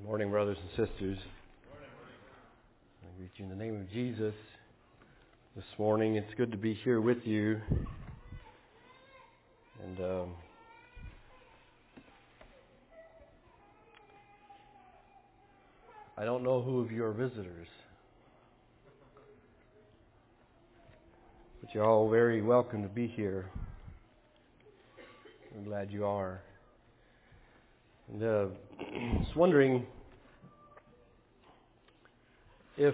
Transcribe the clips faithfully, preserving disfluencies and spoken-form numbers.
Morning, brothers and sisters. I greet you in the name of Jesus this morning. It's good to be here with you. And um, I don't know who of you are visitors, but you're all very welcome to be here. I'm glad you are. And uh, I was wondering if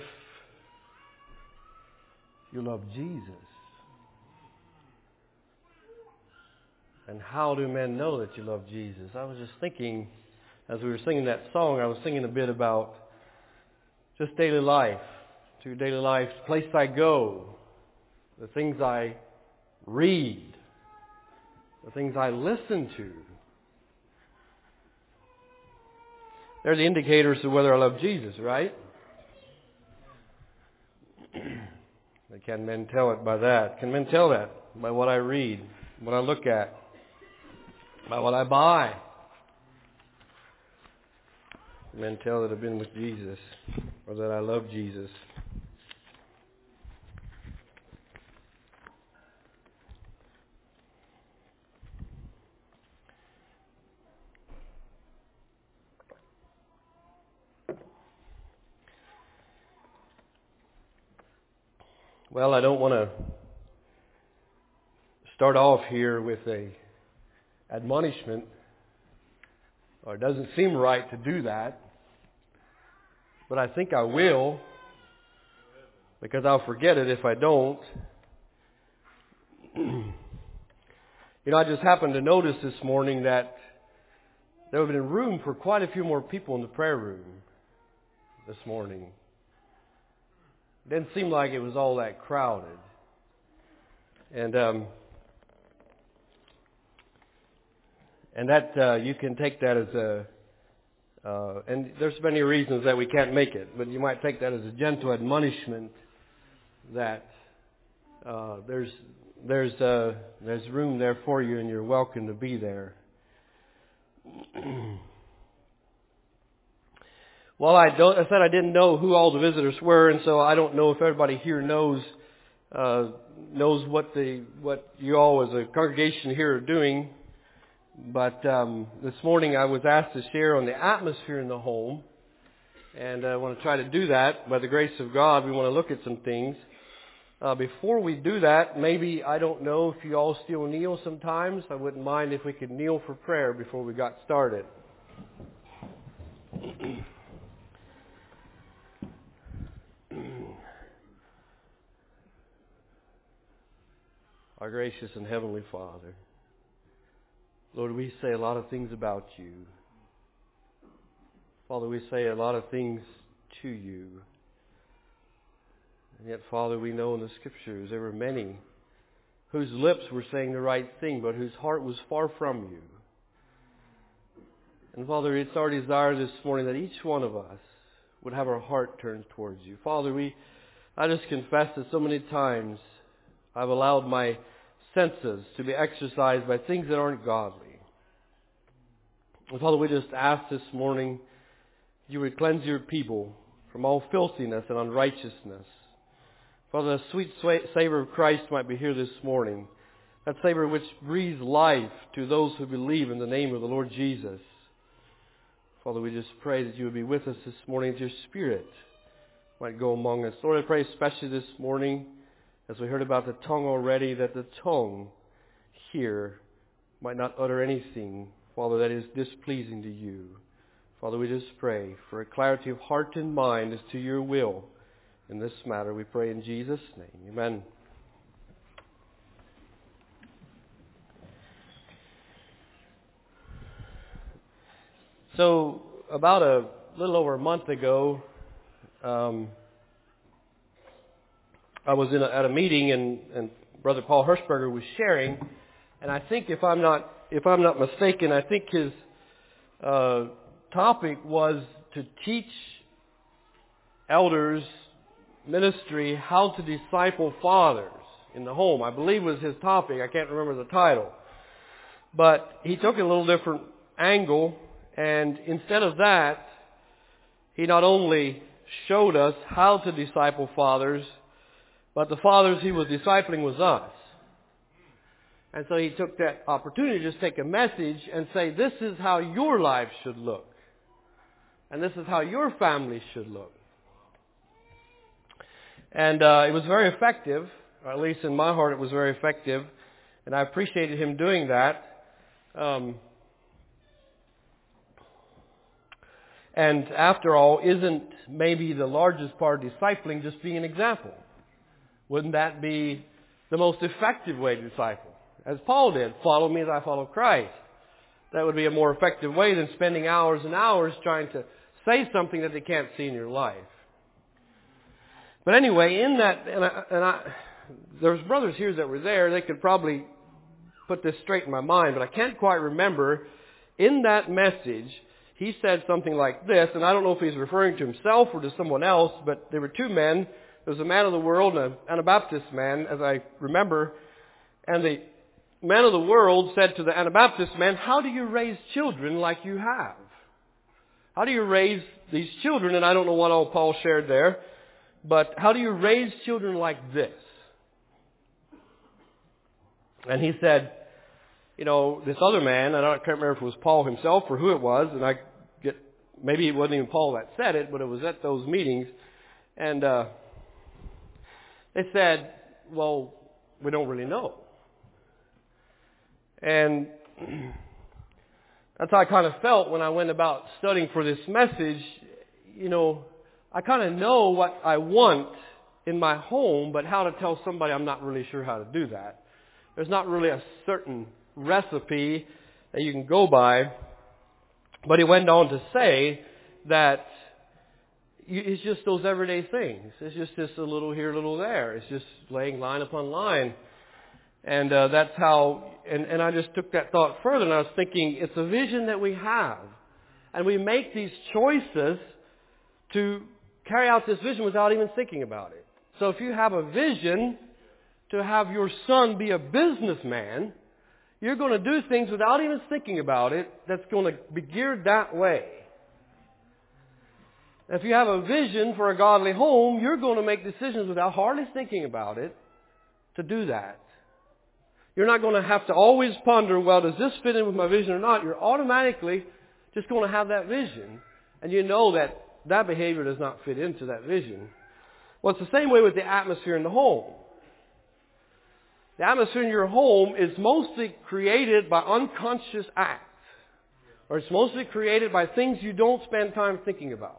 you love Jesus. And how do men know that you love Jesus? I was just thinking, as we were singing that song, I was thinking a bit about just daily life. To your daily life, the place I go, the things I read, the things I listen to. They're the indicators of whether I love Jesus, right? Can men tell it by that? Can men tell that by what I read, what I look at, by what I buy? Can men tell that I've been with Jesus or that I love Jesus? Well, I don't want to start off here with a admonishment, or it doesn't seem right to do that, but I think I will, because I'll forget it if I don't. You know, I just happened to notice this morning that there would have been room for quite a few more people in the prayer room this morning. It didn't seem like it was all that crowded. And um, and that uh, you can take that as a, uh, and there's many reasons that we can't make it, but you might take that as a gentle admonishment that uh, there's there's uh, there's room there for you, and you're welcome to be there. Well, I don't. I said I didn't know who all the visitors were, and so I don't know if everybody here knows uh, knows what the what you all as a congregation here are doing. But um, this morning I was asked to share on the atmosphere in the home, and I want to try to do that. By the grace of God, we want to look at some things. Uh, before we do that, maybe, I don't know if you all still kneel sometimes. I wouldn't mind if we could kneel for prayer before we got started. Our gracious and heavenly Father, Lord, we say a lot of things about you. Father, we say a lot of things to you. And yet, Father, we know in the Scriptures there were many whose lips were saying the right thing, but whose heart was far from you. And Father, it's our desire this morning that each one of us would have our heart turned towards you. Father, we, I just confess that so many times I've allowed my senses to be exercised by things that aren't godly. And Father, we just ask this morning you would cleanse your people from all filthiness and unrighteousness. Father, the sweet savor of Christ might be here this morning. That savor which breathes life to those who believe in the name of the Lord Jesus. Father, we just pray that you would be with us this morning, that your Spirit might go among us. Lord, I pray especially this morning, as we heard about the tongue already, that the tongue here might not utter anything, Father, that is displeasing to you. Father, we just pray for a clarity of heart and mind as to your will in this matter. We pray in Jesus' name. Amen. So, about a little over a month ago, um, I was in a, at a meeting, and, and Brother Paul Hirschberger was sharing, and I think if I'm not if I'm not mistaken, I think his uh, topic was to teach elders ministry how to disciple fathers in the home. I believe was his topic. I can't remember the title, but he took a little different angle, and instead of that, He not only showed us how to disciple fathers, but the fathers He was discipling was us. And so He took that opportunity to just take a message and say, this is how your life should look. And this is how your family should look. And uh, it was very effective, or at least in my heart it was very effective. And I appreciated Him doing that. Um, and after all, isn't maybe the largest part of discipling just being an example? Wouldn't that be the most effective way to disciple? As Paul did, follow me as I follow Christ. That would be a more effective way than spending hours and hours trying to say something that they can't see in your life. But anyway, in that, and I, and I, there's brothers here that were there, they could probably put this straight in my mind, but I can't quite remember. In that message, he said something like this, and I don't know if he's referring to himself or to someone else, but there were two men. There was a man of the world and an Anabaptist man, as I remember, and the man of the world said to the Anabaptist man, how do you raise children like you have? How do you raise these children? And I don't know what all Paul shared there, but how do you raise children like this? And he said, you know, this other man, and I can't remember if it was Paul himself or who it was, and I get, maybe it wasn't even Paul that said it, but it was at those meetings, and uh, they said, well, we don't really know. And that's how I kind of felt when I went about studying for this message. You know, I kind of know what I want in my home, but how to tell somebody, I'm not really sure how to do that. There's not really a certain recipe that you can go by. But he went on to say that it's just those everyday things. It's just this a little here, a little there. It's just laying line upon line. And uh, that's how, and, and I just took that thought further, and I was thinking, it's a vision that we have. And we make these choices to carry out this vision without even thinking about it. So if you have a vision to have your son be a businessman, you're going to do things without even thinking about it that's going to be geared that way. If you have a vision for a godly home, you're going to make decisions without hardly thinking about it to do that. You're not going to have to always ponder, well, does this fit in with my vision or not? You're automatically just going to have that vision. And you know that that behavior does not fit into that vision. Well, it's the same way with the atmosphere in the home. The atmosphere in your home is mostly created by unconscious acts. Or it's mostly created by things you don't spend time thinking about.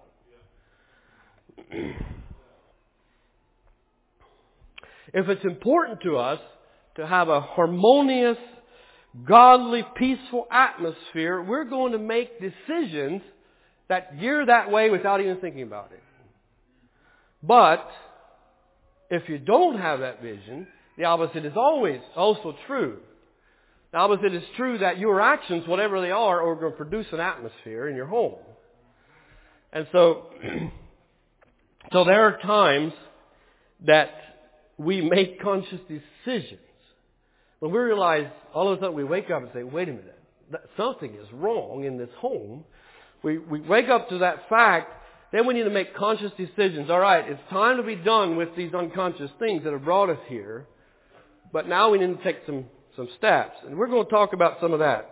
If it's important to us to have a harmonious, godly, peaceful atmosphere, we're going to make decisions that gear that way without even thinking about it. But if you don't have that vision, the opposite is always also true. The opposite is true that your actions, whatever they are, are going to produce an atmosphere in your home. And so, so there are times that we make conscious decisions. When we realize, all of a sudden we wake up and say, wait a minute, something is wrong in this home. We, we wake up to that fact, then we need to make conscious decisions. All right, it's time to be done with these unconscious things that have brought us here. But now we need to take some, some steps. And we're going to talk about some of that.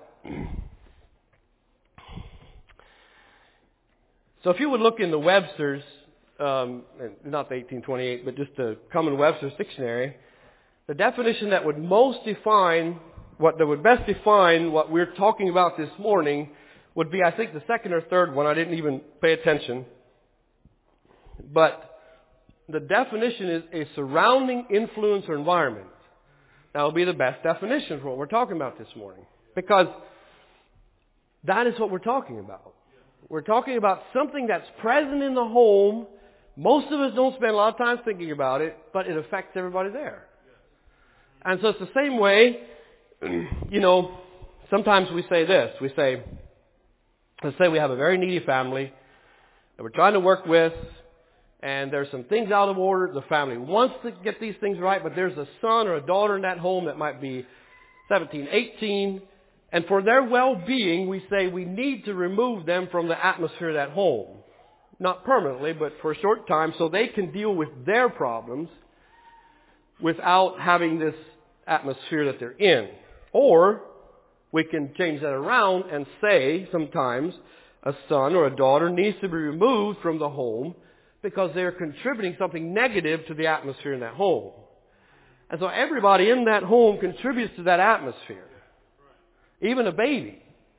So if you would look in the Webster's, um, not the eighteen twenty-eight, but just the Common Webster's Dictionary, the definition that would most define, what that would best define what we're talking about this morning would be, I think, the second or third one. I didn't even pay attention. But the definition is a surrounding influence or environment. That will be the best definition for what we're talking about this morning. Because that is what we're talking about. We're talking about something that's present in the home. Most of us don't spend a lot of time thinking about it, but it affects everybody there. And so it's the same way, you know, sometimes we say this. We say, let's say we have a very needy family that we're trying to work with, and there's some things out of order. The family wants to get these things right, but there's a son or a daughter in that home that might be seventeen, eighteen, and for their well-being, we say we need to remove them from the atmosphere of that home. not permanently, but for a short time, so they can deal with their problems without having this atmosphere that they're in. Or we can change that around and say sometimes a son or a daughter needs to be removed from the home because they're contributing something negative to the atmosphere in that home. And so everybody in that home contributes to that atmosphere. Even a baby.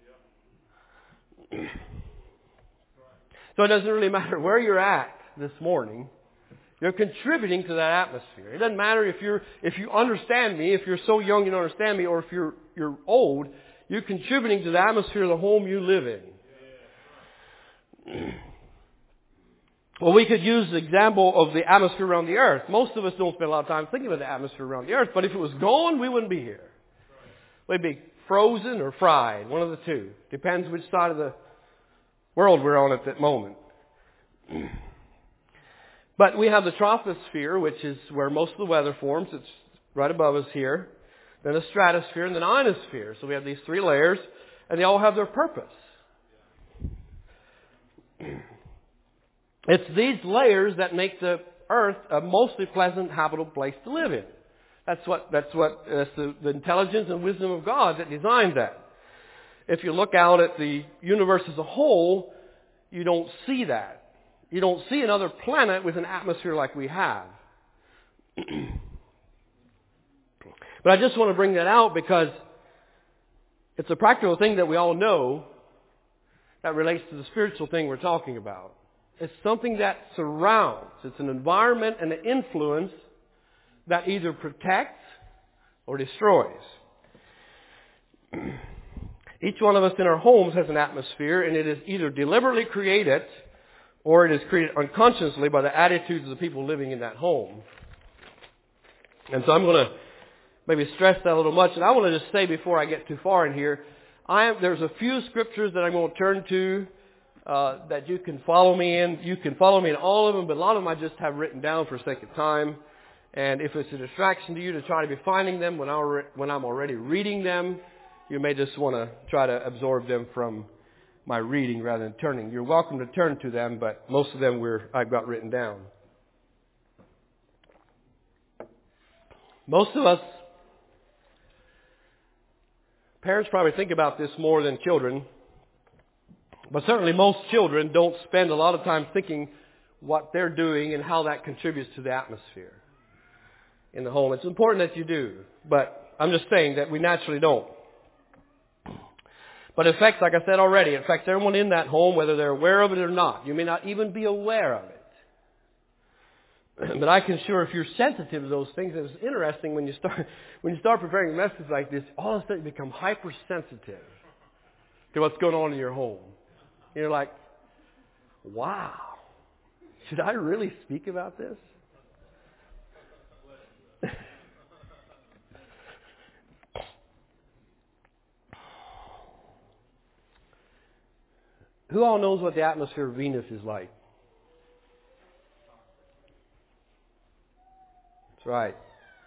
So it doesn't really matter where you're at this morning. You're contributing to that atmosphere. It doesn't matter if you're if you understand me, if you're so young you don't understand me, or if you're you're old, you're contributing to the atmosphere of the home you live in. Well, we could use the example of the atmosphere around the earth. Most of us don't spend a lot of time thinking about the atmosphere around the earth, but if it was gone, we wouldn't be here. We'd be frozen or fried, one of the two. Depends which side of the world we're on at that moment. But we have the troposphere, which is where most of the weather forms. It's right above us here. Then the stratosphere and the ionosphere. So we have these three layers, and they all have their purpose. It's these layers that make the earth a mostly pleasant, habitable place to live in. That's what, that's what, that's the, the intelligence and wisdom of God that designed that. If you look out at the universe as a whole, you don't see that. You don't see another planet with an atmosphere like we have. But I just want to bring that out because it's a practical thing that we all know that relates to the spiritual thing we're talking about. It's something that surrounds. It's an environment and an influence that either protects or destroys. Each one of us in our homes has an atmosphere, and it is either deliberately created or it is created unconsciously by the attitudes of the people living in that home. And so I'm going to maybe stress that a little much. And I want to just say before I get too far in here, I am, there's a few scriptures that I'm going to turn to uh, that you can follow me in. You can follow me in all of them, but a lot of them I just have written down for sake of time. And if it's a distraction to you to try to be finding them when, I, when I'm already reading them, you may just want to try to absorb them from my reading rather than turning. You're welcome to turn to them, but most of them we're, I've got written down. Most of us, parents probably think about this more than children, but certainly most children don't spend a lot of time thinking what they're doing and how that contributes to the atmosphere in the home. It's important that you do, but I'm just saying that we naturally don't. But it affects, like I said already, it affects everyone in that home, whether they're aware of it or not. You may not even be aware of it. But I can assure if you're sensitive to those things, it's interesting when you start when you start preparing a message like this, all of a sudden you become hypersensitive to what's going on in your home. You're like, wow, should I really speak about this? Who all knows what the atmosphere of Venus is like? That's right.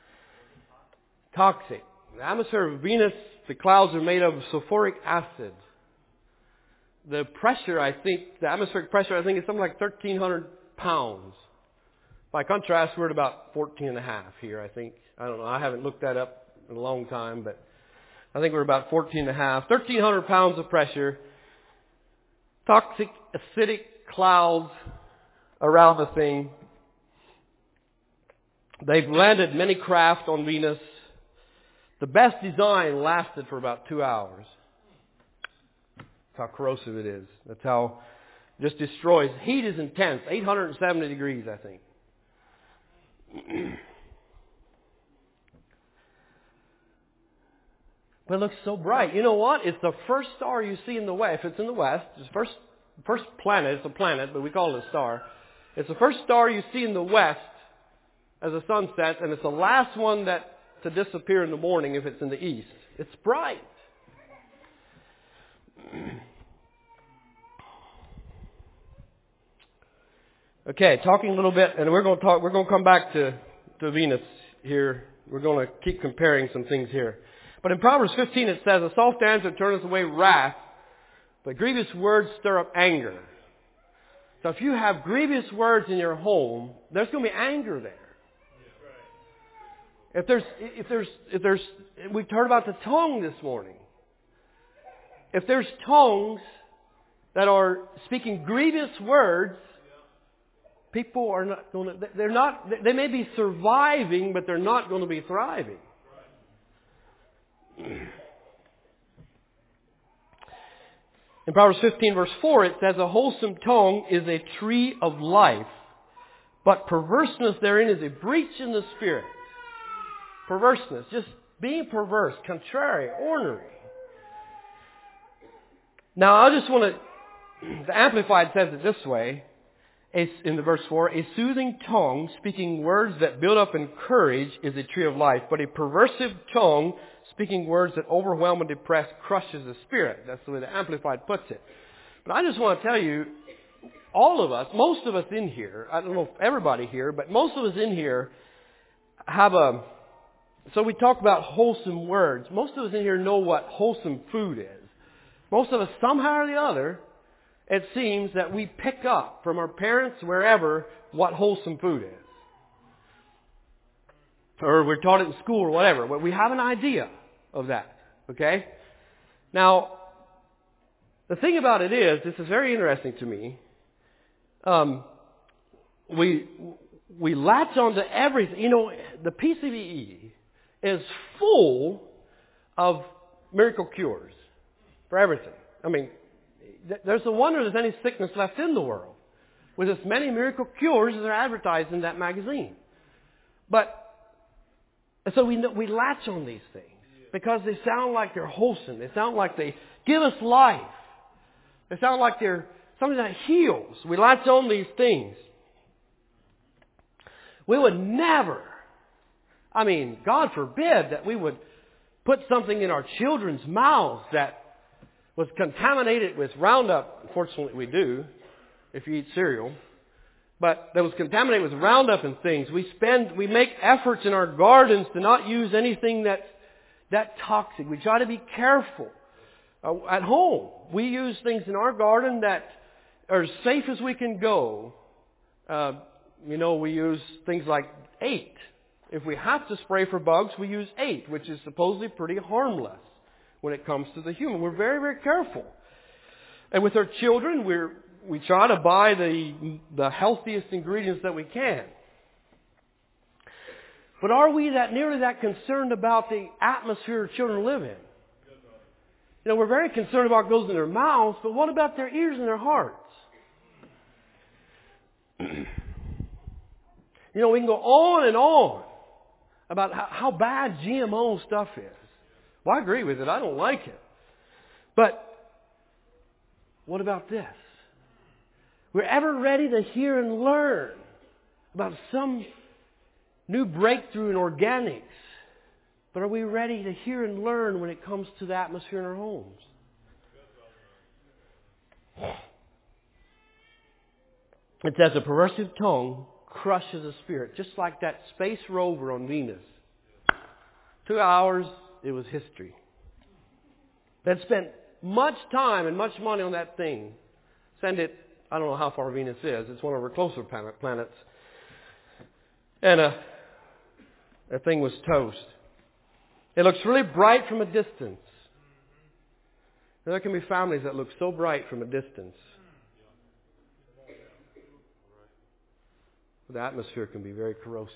Toxic. The atmosphere of Venus, the clouds are made of sulfuric acid. The pressure, I think, the atmospheric pressure, I think, is something like thirteen hundred pounds. By contrast, we're at about fourteen and a half here, I think. I don't know. I haven't looked that up in a long time, but I think we're about fourteen and a half. thirteen hundred pounds of pressure. Toxic, acidic clouds around the thing. They've landed many craft on Venus. The best design lasted for about two hours. That's how corrosive it is. That's how it just destroys. Heat is intense. eight hundred seventy degrees, I think. But it looks so bright. You know what? It's the first star you see in the west. If it's in the west, it's the first, first planet. It's a planet, but we call it a star. It's the first star you see in the west as the sun sets, and it's the last one that to disappear in the morning if it's in the east. It's bright. Okay, talking a little bit, and we're going to talk. We're going to come back to, to Venus here. We're going to keep comparing some things here. But in Proverbs fifteen it says, "A soft answer turneth away wrath, but grievous words stir up anger." So if you have grievous words in your home, there's going to be anger there. If there's, if there's, if there's, we heard about the tongue this morning. If there's tongues that are speaking grievous words, people are not going to, they're not, they may be surviving, but they're not going to be thriving. In Proverbs fifteen verse four, it says, a wholesome tongue is a tree of life, but perverseness therein is a breach in the spirit. Perverseness, just being perverse, contrary, ornery. Now, I just want to, the Amplified says it this way, in the verse four, a soothing tongue, speaking words that build up and encourage, is a tree of life, but a perversive tongue, speaking words that overwhelm and depress, crushes the spirit. That's the way the Amplified puts it. But I just want to tell you, all of us, most of us in here, I don't know if everybody here, but most of us in here have a, so we talk about wholesome words. Most of us in here know what wholesome food is. Most of us, somehow or the other, it seems that we pick up from our parents, wherever, what wholesome food is. Or we're taught it in school or whatever. But we have an idea of that. Okay? Now, the thing about it is, this is very interesting to me. Um, we we latch onto everything. You know, the P C B E is full of miracle cures for everything. I mean, there's no wonder there's any sickness left in the world with as many miracle cures as are advertised in that magazine. But so we we latch on these things because they sound like they're wholesome. They sound like they give us life. They sound like they're something that heals. We latch on these things. We would never, I mean, God forbid that we would put something in our children's mouths that was contaminated with Roundup. Unfortunately, we do, if you eat cereal. But that was contaminated with Roundup and things. We spend, we make efforts in our gardens to not use anything that's that toxic. We try to be careful. Uh, at home, we use things in our garden that are as safe as we can go. Uh, you know, we use things like eight. If we have to spray for bugs, we use eight, which is supposedly pretty harmless when it comes to the human. We're very, very careful. And with our children, we're, we try to buy the, the healthiest ingredients that we can. But are we that nearly that concerned about the atmosphere children live in? You know, we're very concerned about what goes in their mouths, but what about their ears and their hearts? You know, we can go on and on about how, how bad G M O stuff is. Well, I agree with it. I don't like it. But what about this? We're ever ready to hear and learn about some new breakthrough in organics. But are we ready to hear and learn when it comes to the atmosphere in our homes? It says a perversive tongue crushes a spirit, just like that space rover on Venus. Two hours, it was history. They'd spent much time and much money on that thing. Send it, I don't know how far Venus is. It's one of our closer planets. And uh, that thing was toast. It looks really bright from a distance. Now, there can be families that look so bright from a distance. But the atmosphere can be very corrosive.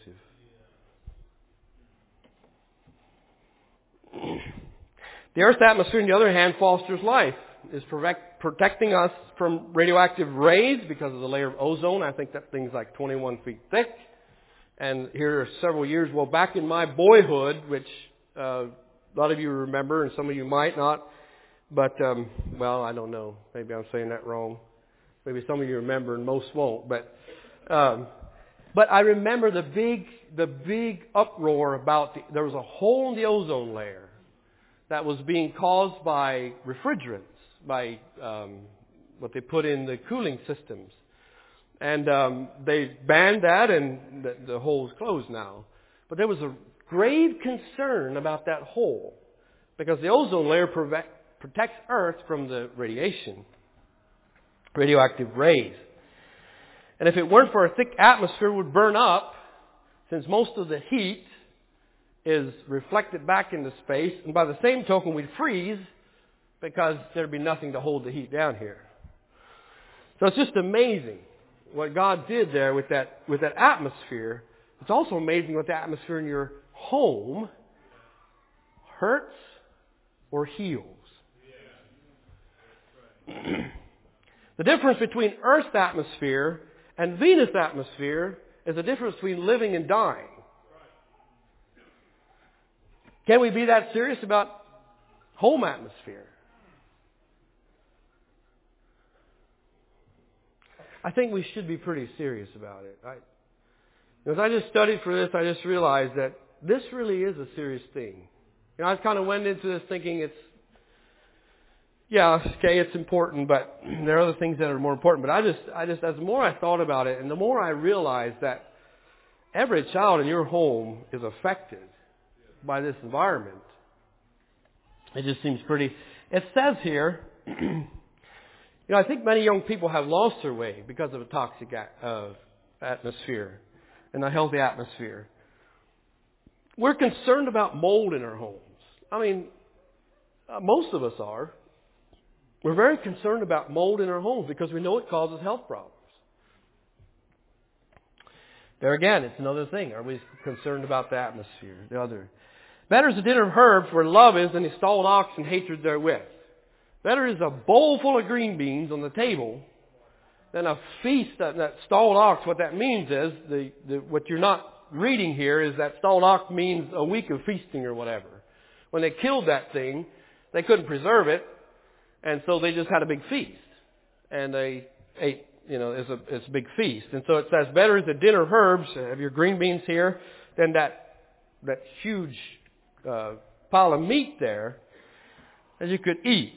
The Earth's atmosphere, on the other hand, fosters life. Is protecting us from radioactive rays because of the layer of ozone. I think that thing's like twenty-one feet thick. And here are several years, well, back in my boyhood, which uh, a lot of you remember and some of you might not. But, um, well, I don't know. Maybe I'm saying that wrong. Maybe some of you remember and most won't. But um, but I remember the big the big uproar about the, there was a hole in the ozone layer that was being caused by refrigerants, by um, what they put in the cooling systems. And um, they banned that, and the, the hole is closed now. But there was a grave concern about that hole because the ozone layer prove- protects Earth from the radiation, radioactive rays. And if it weren't for a thick atmosphere, it would burn up, since most of the heat is reflected back into space. And by the same token, we'd freeze because there'd be nothing to hold the heat down here. So it's just amazing what God did there with that, with that atmosphere. It's also amazing what the atmosphere in your home hurts or heals. The difference between Earth's atmosphere and Venus' atmosphere is the difference between living and dying. Can we be that serious about home atmosphere? I think we should be pretty serious about it. I, as I just studied for this, I just realized that this really is a serious thing. You know, I kind of went into this thinking it's, yeah, okay, it's important, but there are other things that are more important. But I just, I just, as the more I thought about it, and the more I realized that every child in your home is affected by this environment, it just seems pretty. It says here, you know, I think many young people have lost their way because of a toxic uh, atmosphere and a healthy atmosphere. We're concerned about mold in our homes. I mean, uh, most of us are. We're very concerned about mold in our homes because we know it causes health problems. There again, it's another thing. Are we concerned about the atmosphere? The other. Better is a dinner of herbs where love is than a stalled ox and hatred therewith. Better is a bowl full of green beans on the table than a feast that, that stalled ox. What that means is, the, the what you're not reading here is that stalled ox means a week of feasting or whatever. When they killed that thing, they couldn't preserve it. And so they just had a big feast. And they ate, you know, it's a, it's a big feast. And so it says, better is a dinner of herbs, have your green beans here, than that, that huge uh, pile of meat there that you could eat.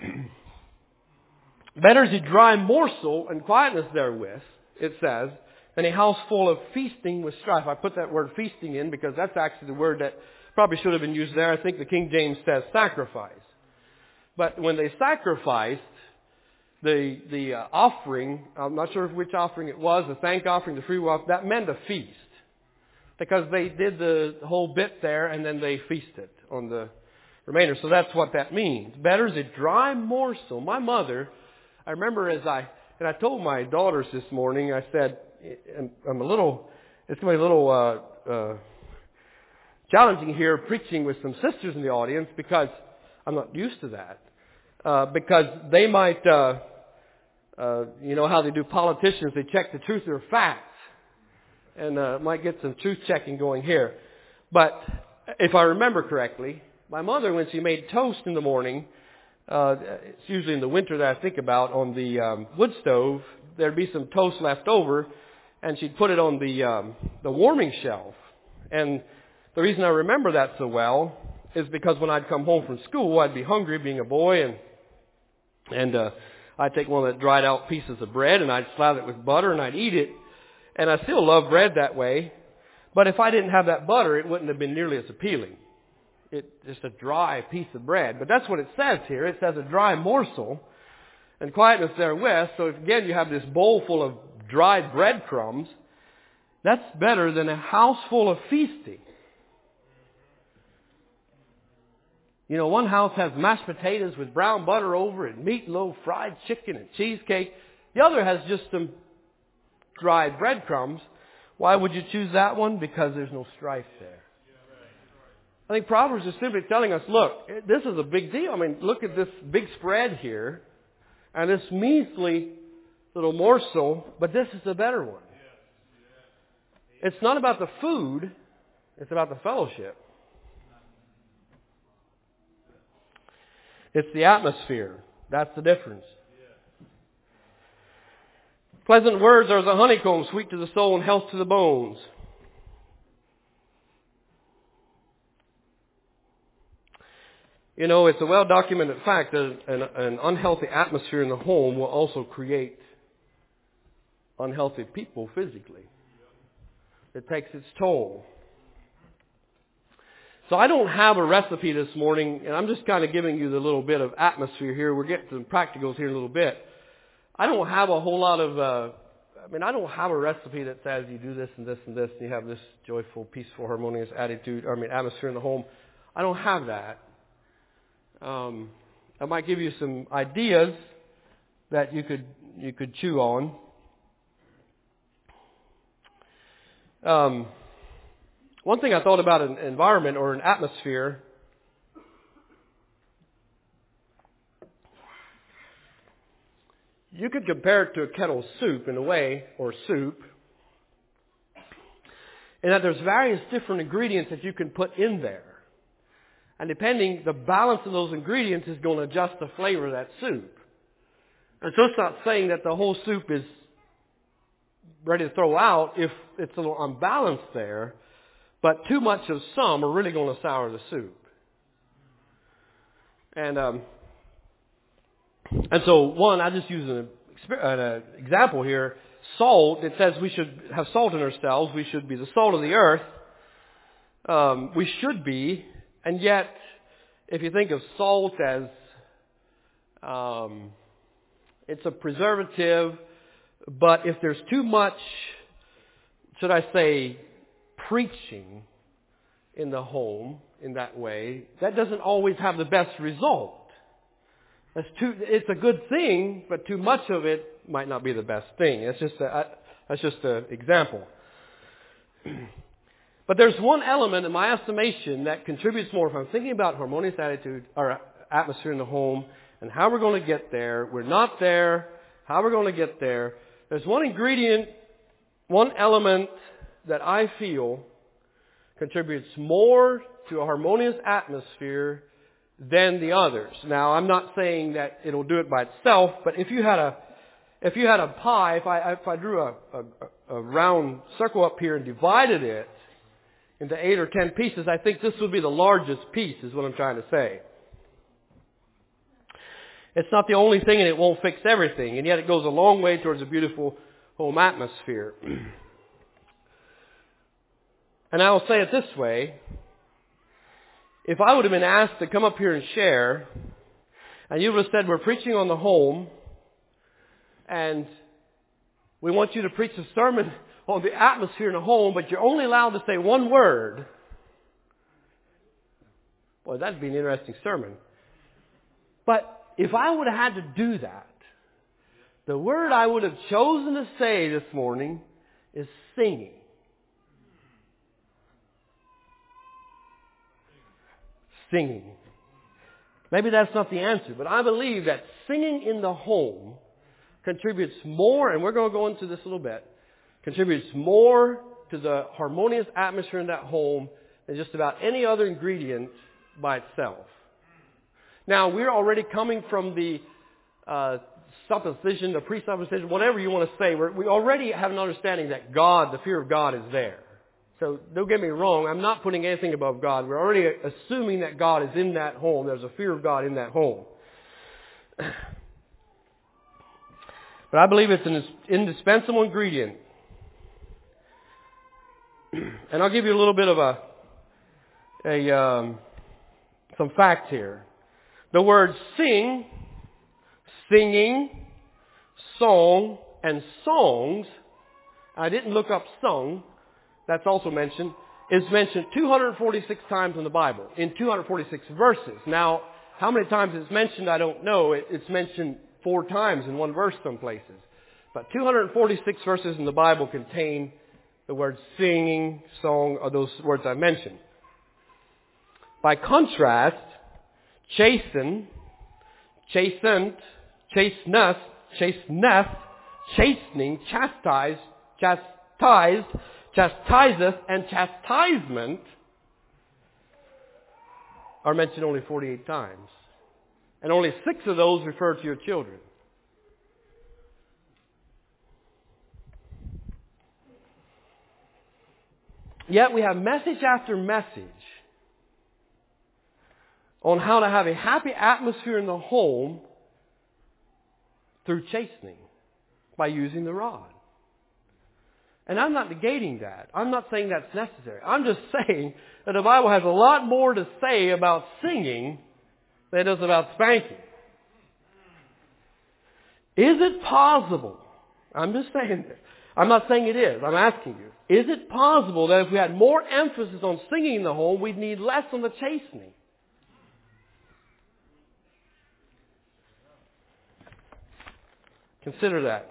Better is a dry morsel and quietness therewith, it says, than a house full of feasting with strife. I put that word feasting in because that's actually the word that probably should have been used there. I think the King James says sacrifice. But when they sacrificed the the uh, offering, I'm not sure which offering it was, the thank offering, the free will offering, that meant a feast. Because they did the whole bit there and then they feasted on the remainder. So that's what that means. Better is a dry morsel. My mother, I remember as I, and I told my daughters this morning, I said, I'm a little, it's going to be a little uh, uh, challenging here preaching with some sisters in the audience because I'm not used to that. Uh, because they might, uh, uh, you know how they do politicians, they check the truth or facts. And uh, might get some truth checking going here. But if I remember correctly, my mother, when she made toast in the morning, uh, it's usually in the winter that I think about, on the um, wood stove, there'd be some toast left over, and she'd put it on the um, the warming shelf. And the reason I remember that so well is because when I'd come home from school, I'd be hungry, being a boy, and and uh, I'd take one of the dried out pieces of bread and I'd slather it with butter and I'd eat it. And I still love bread that way. But if I didn't have that butter, it wouldn't have been nearly as appealing. It's just a dry piece of bread. But that's what it says here. It says a dry morsel and quietness therewith. So if, again, you have this bowl full of dried breadcrumbs, that's better than a house full of feasting. You know, one house has mashed potatoes with brown butter over it, meatloaf, fried chicken, and cheesecake. The other has just some dried breadcrumbs. Why would you choose that one? Because there's no strife there. I think Proverbs is simply telling us, look, this is a big deal. I mean, look at this big spread here, and this measly little morsel, but this is the better one. It's not about the food, it's about the fellowship. It's the atmosphere. That's the difference. Pleasant words are as a honeycomb, sweet to the soul and health to the bones. You know, it's a well-documented fact that an, an unhealthy atmosphere in the home will also create unhealthy people physically. It takes its toll. So I don't have a recipe this morning, and I'm just kind of giving you the little bit of atmosphere here. We're getting some practicals here in a little bit. I don't have a whole lot of uh, I mean, I don't have a recipe that says you do this and this and this and you have this joyful, peaceful, harmonious attitude, I mean, atmosphere in the home. I don't have that. Um, I might give you some ideas that you could you could chew on. Um, one thing I thought about an environment or an atmosphere. You could compare it to a kettle of soup in a way, or soup, in that there's various different ingredients that you can put in there. And depending, the balance of those ingredients is going to adjust the flavor of that soup. And so it's not saying that the whole soup is ready to throw out if it's a little unbalanced there, but too much of some are really going to sour the soup. And um, and so, one, I just use an, an example here. Salt, it says we should have salt in ourselves. We should be the salt of the earth. Um, we should be. And yet, if you think of salt as, um, it's a preservative, but if there's too much, should I say, preaching in the home in that way, that doesn't always have the best result. That's too, it's a good thing, but too much of it might not be the best thing. It's just a, that's just an example. But there's one element in my estimation that contributes more. If I'm thinking about harmonious attitude or atmosphere in the home and how we're going to get there, we're not there, how we're going to get there. There's one ingredient, one element that I feel contributes more to a harmonious atmosphere than the others. Now, I'm not saying that it'll do it by itself, but if you had a if you had a pie, if I if I drew a, a, a round circle up here and divided it into eight or ten pieces, I think this would be the largest piece, is what I'm trying to say. It's not the only thing, and it won't fix everything, and yet it goes a long way towards a beautiful home atmosphere. And I will say it this way. If I would have been asked to come up here and share, and you would have said, we're preaching on the home, and we want you to preach a sermon on the atmosphere in the home, but you're only allowed to say one word, boy, that'd be an interesting sermon. But if I would have had to do that, the word I would have chosen to say this morning is singing. Singing. Maybe that's not the answer, but I believe that singing in the home contributes more, and we're going to go into this a little bit, contributes more to the harmonious atmosphere in that home than just about any other ingredient by itself. Now, we're already coming from the uh, supposition, the presupposition, whatever you want to say. We're, we already have an understanding that God, the fear of God, is there. So don't get me wrong, I'm not putting anything above God. We're already assuming that God is in that home. There's a fear of God in that home. But I believe it's an indispensable ingredient. And I'll give you a little bit of a, a um, some facts here. The words sing, singing, song, and songs, I didn't look up sung, that's also mentioned, is mentioned two hundred forty-six times in the Bible, in two hundred forty-six verses. Now, how many times it's mentioned, I don't know. It, it's mentioned four times in one verse some places. But two hundred forty-six verses in the Bible contain the words singing, song, or those words I mentioned. By contrast, chasten, chastened, chasteneth, chasteneth, chastening, chastise, chastised, chastiseth, and chastisement are mentioned only forty-eight times. And only six of those refer to your children. Yet we have message after message on how to have a happy atmosphere in the home through chastening by using the rod. And I'm not negating that. I'm not saying that's necessary. I'm just saying that the Bible has a lot more to say about singing than it does about spanking. Is it possible? I'm just saying this. I'm not saying it is. I'm asking you. Is it possible that if we had more emphasis on singing in the home, we'd need less on the chastening? Consider that.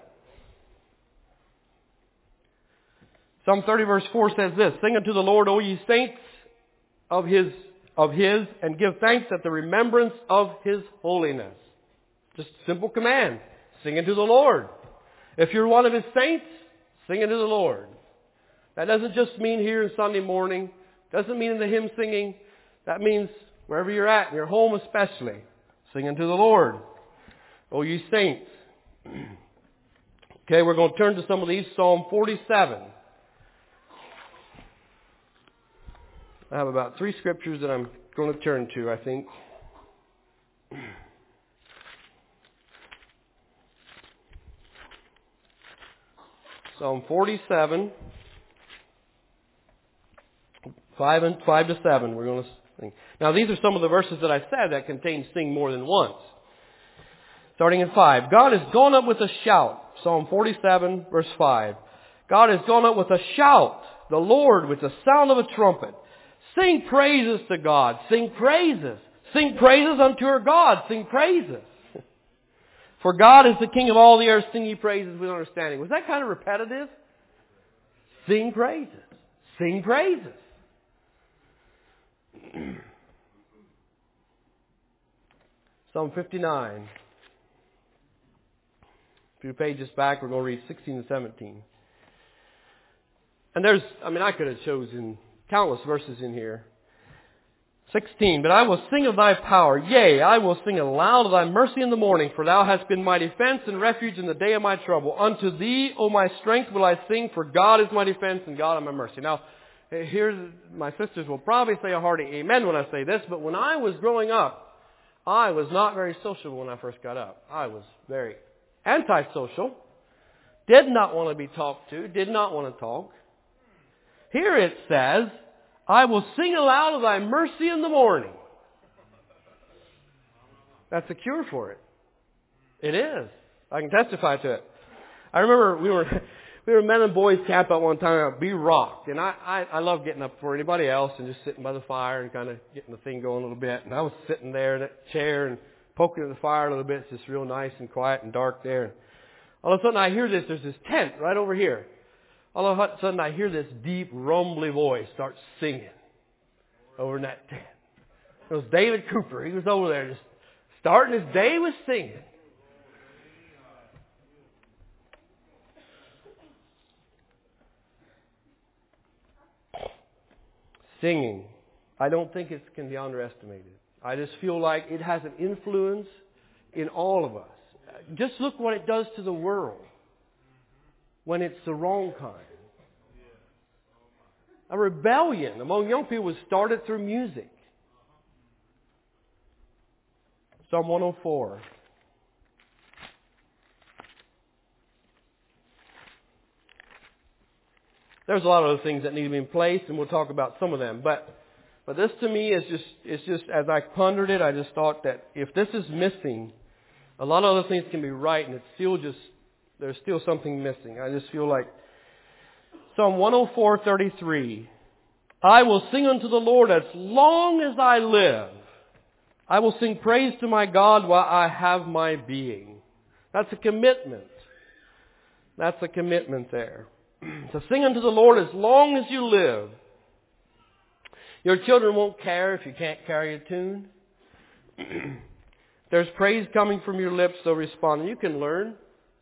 Psalm thirty verse four says this, Sing unto the Lord, O ye saints of His, of His, and give thanks at the remembrance of His holiness. Just a simple command. Sing unto the Lord. If you're one of His saints, sing unto the Lord. That doesn't just mean here in Sunday morning. Doesn't mean in the hymn singing. That means wherever you're at, in your home especially. Sing unto the Lord. O ye saints. Okay, we're going to turn to some of these. Psalm forty-seven. I have about three scriptures that I'm going to turn to, I think. Psalm forty-seven, five and five to seven. We're going to sing. Now, these are some of the verses that I said that contain sing more than once. Starting in five. God has gone up with a shout. Psalm forty-seven, verse five. God has gone up with a shout. The Lord with the sound of a trumpet. Sing praises to God. Sing praises. Sing praises unto our God. Sing praises. For God is the King of all the earth. Sing ye praises with understanding. Was that kind of repetitive? Sing praises. Sing praises. Psalm fifty-nine. A few pages back, we're going to read sixteen and seventeen. And there's, I mean, I could have chosen countless verses in here. sixteen. But I will sing of thy power. Yea, I will sing aloud of thy mercy in the morning. For thou hast been my defense and refuge in the day of my trouble. Unto thee, O my strength, will I sing. For God is my defense and God is my mercy. Now, here's, my sisters will probably say a hearty amen when I say this. But when I was growing up, I was not very sociable when I first got up. I was very antisocial. Did not want to be talked to. Did not want to talk. Here it says, I will sing aloud of thy mercy in the morning. That's a cure for it. It is. I can testify to it. I remember we were we were men and boys camp out one time at B Rock, and I, I I love getting up before anybody else and just sitting by the fire and kind of getting the thing going a little bit. And I was sitting there in that chair and poking at the fire a little bit. It's just real nice and quiet and dark there. And all of a sudden I hear this. There's this tent right over here. All of a sudden I hear this deep, rumbly voice start singing over in that tent. It was David Cooper. He was over there just starting his day with singing. Singing, I don't think it can be underestimated. I just feel like it has an influence in all of us. Just look what it does to the world when it's the wrong kind. A rebellion among young people was started through music. Psalm one oh four. There's a lot of other things that need to be in place, and we'll talk about some of them. But but this to me is just, it's just, as I pondered it, I just thought that if this is missing, a lot of other things can be right, and it's still just, there's still something missing. I just feel like Psalm one oh four, thirty-three. I will sing unto the Lord as long as I live. I will sing praise to my God while I have my being. That's a commitment. That's a commitment there. To sing unto the Lord as long as you live. Your children won't care if you can't carry a tune. There's praise coming from your lips, they'll respond. And you can learn.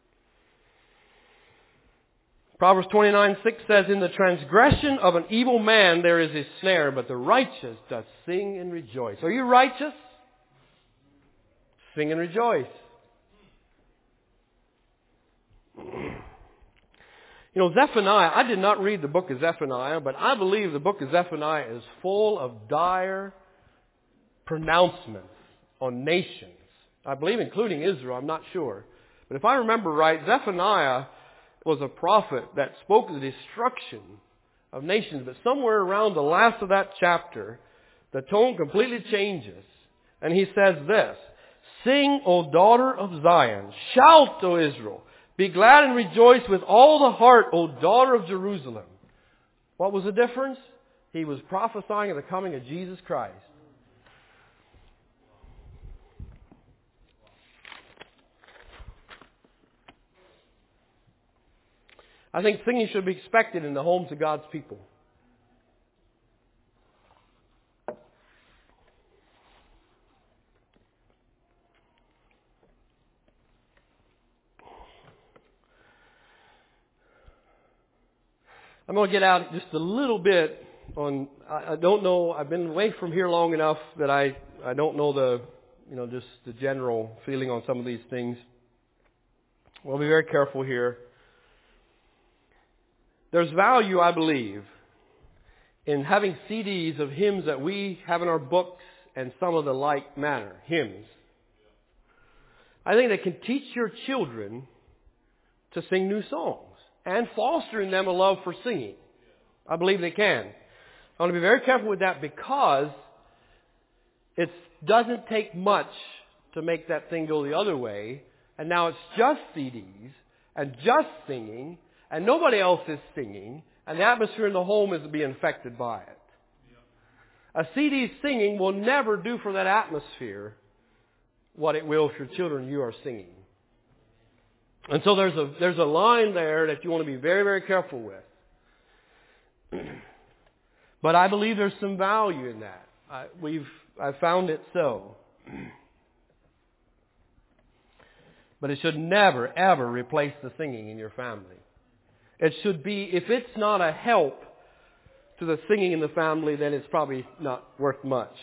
Proverbs twenty-nine six says, in the transgression of an evil man there is a snare, but the righteous doth sing and rejoice. Are you righteous? Sing and rejoice. You know, Zephaniah, I did not read the book of Zephaniah, but I believe the book of Zephaniah is full of dire pronouncements on nations. I believe including Israel, I'm not sure. But if I remember right, Zephaniah was a prophet that spoke of the destruction of nations. But somewhere around the last of that chapter, the tone completely changes. And he says this, sing, O daughter of Zion. Shout, O Israel. Be glad and rejoice with all the heart, O daughter of Jerusalem. What was the difference? He was prophesying of the coming of Jesus Christ. I think singing should be expected in the homes of God's people. I'm going to get out just a little bit on, I don't know, I've been away from here long enough that I, I don't know the, you know, just the general feeling on some of these things. We'll be very careful here. There's value, I believe, in having C Ds of hymns that we have in our books and some of the like manner, hymns. I think they can teach your children to sing new songs and foster in them a love for singing. I believe they can. I want to be very careful with that because it doesn't take much to make that thing go the other way. And now it's just C Ds and just singing and nobody else is singing and the atmosphere in the home is to be infected by it. A C D singing will never do for that atmosphere what it will if your children you are singing. And so there's a there's a line there that you want to be very, very careful with. But I believe there's some value in that. I, we've I found it so. But it should never, ever replace the singing in your family. It should be, if it's not a help to the singing in the family, then it's probably not worth much.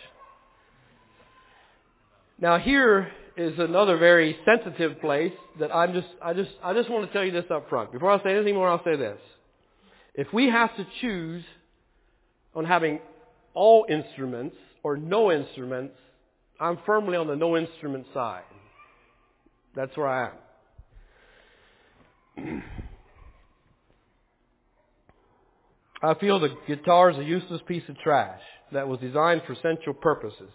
Now here is another very sensitive place that I'm just, I just, I just want to tell you this up front. Before I say anything more, I'll say this. If we have to choose on having all instruments or no instruments, I'm firmly on the no instrument side. That's where I am. I feel the guitar is a useless piece of trash that was designed for sensual purposes.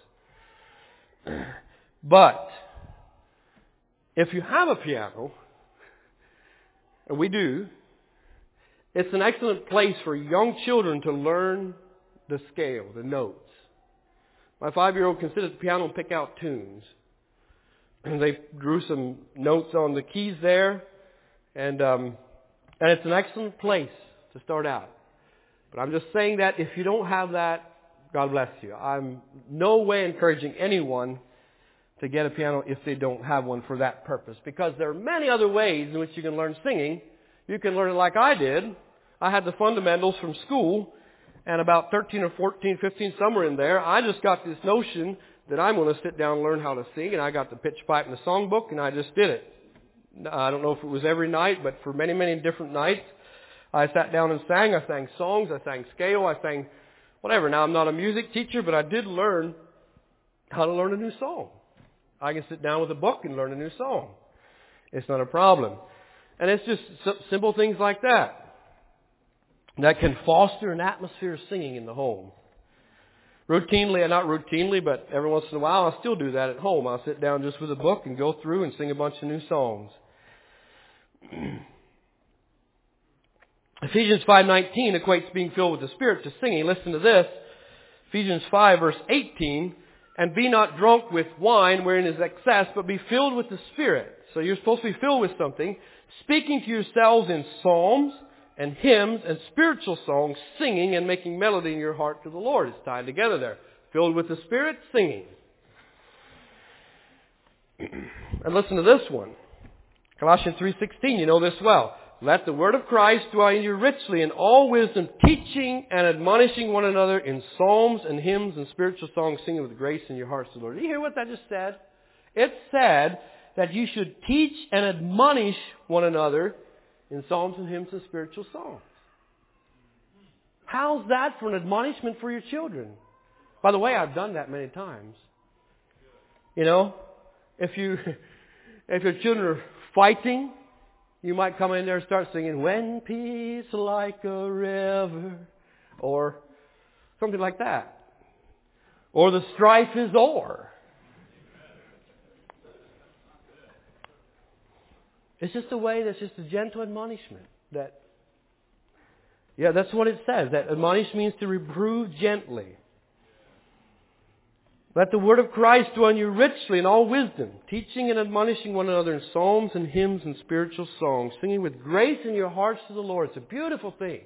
But if you have a piano, and we do, it's an excellent place for young children to learn the scale, the notes. My five-year-old can sit at the piano and pick out tunes. And they drew some notes on the keys there, and um, and it's an excellent place to start out. But I'm just saying that if you don't have that, God bless you. I'm no way encouraging anyone to get a piano if they don't have one for that purpose. Because there are many other ways in which you can learn singing. You can learn it like I did. I had the fundamentals from school, and about thirteen or fourteen, fifteen, somewhere in there, I just got this notion that I'm going to sit down and learn how to sing, and I got the pitch pipe and the songbook, and I just did it. I don't know if it was every night, but for many, many different nights, I sat down and sang. I sang songs, I sang scale, I sang whatever. Now, I'm not a music teacher, but I did learn how to learn a new song. I can sit down with a book and learn a new song. It's not a problem. And it's just simple things like that that can foster an atmosphere of singing in the home. Routinely, not routinely, but every once in a while, I still do that at home. I'll sit down just with a book and go through and sing a bunch of new songs. Ephesians five nineteen equates being filled with the Spirit to singing. Listen to this. Ephesians five verse eighteen, and be not drunk with wine wherein is excess, but be filled with the Spirit. So you're supposed to be filled with something, speaking to yourselves in psalms and hymns and spiritual songs, singing and making melody in your heart to the Lord. It's tied together there. Filled with the Spirit, singing. And listen to this one. Colossians three sixteen, you know this well. Let the word of Christ dwell in you richly in all wisdom, teaching and admonishing one another in psalms and hymns and spiritual songs, singing with grace in your hearts to the Lord. Did you hear what that just said? It said that you should teach and admonish one another in psalms and hymns and spiritual songs. How's that for an admonishment for your children? By the way, I've done that many times. You know, if you if your children are fighting, you might come in there and start singing, "When peace like a river," or something like that. Or "The strife is o'er." It's just a way that's just a gentle admonishment. That, yeah, that's what it says. That admonish means to reprove gently. Let the word of Christ dwell in you richly in all wisdom, teaching and admonishing one another in psalms and hymns and spiritual songs, singing with grace in your hearts to the Lord. It's a beautiful thing.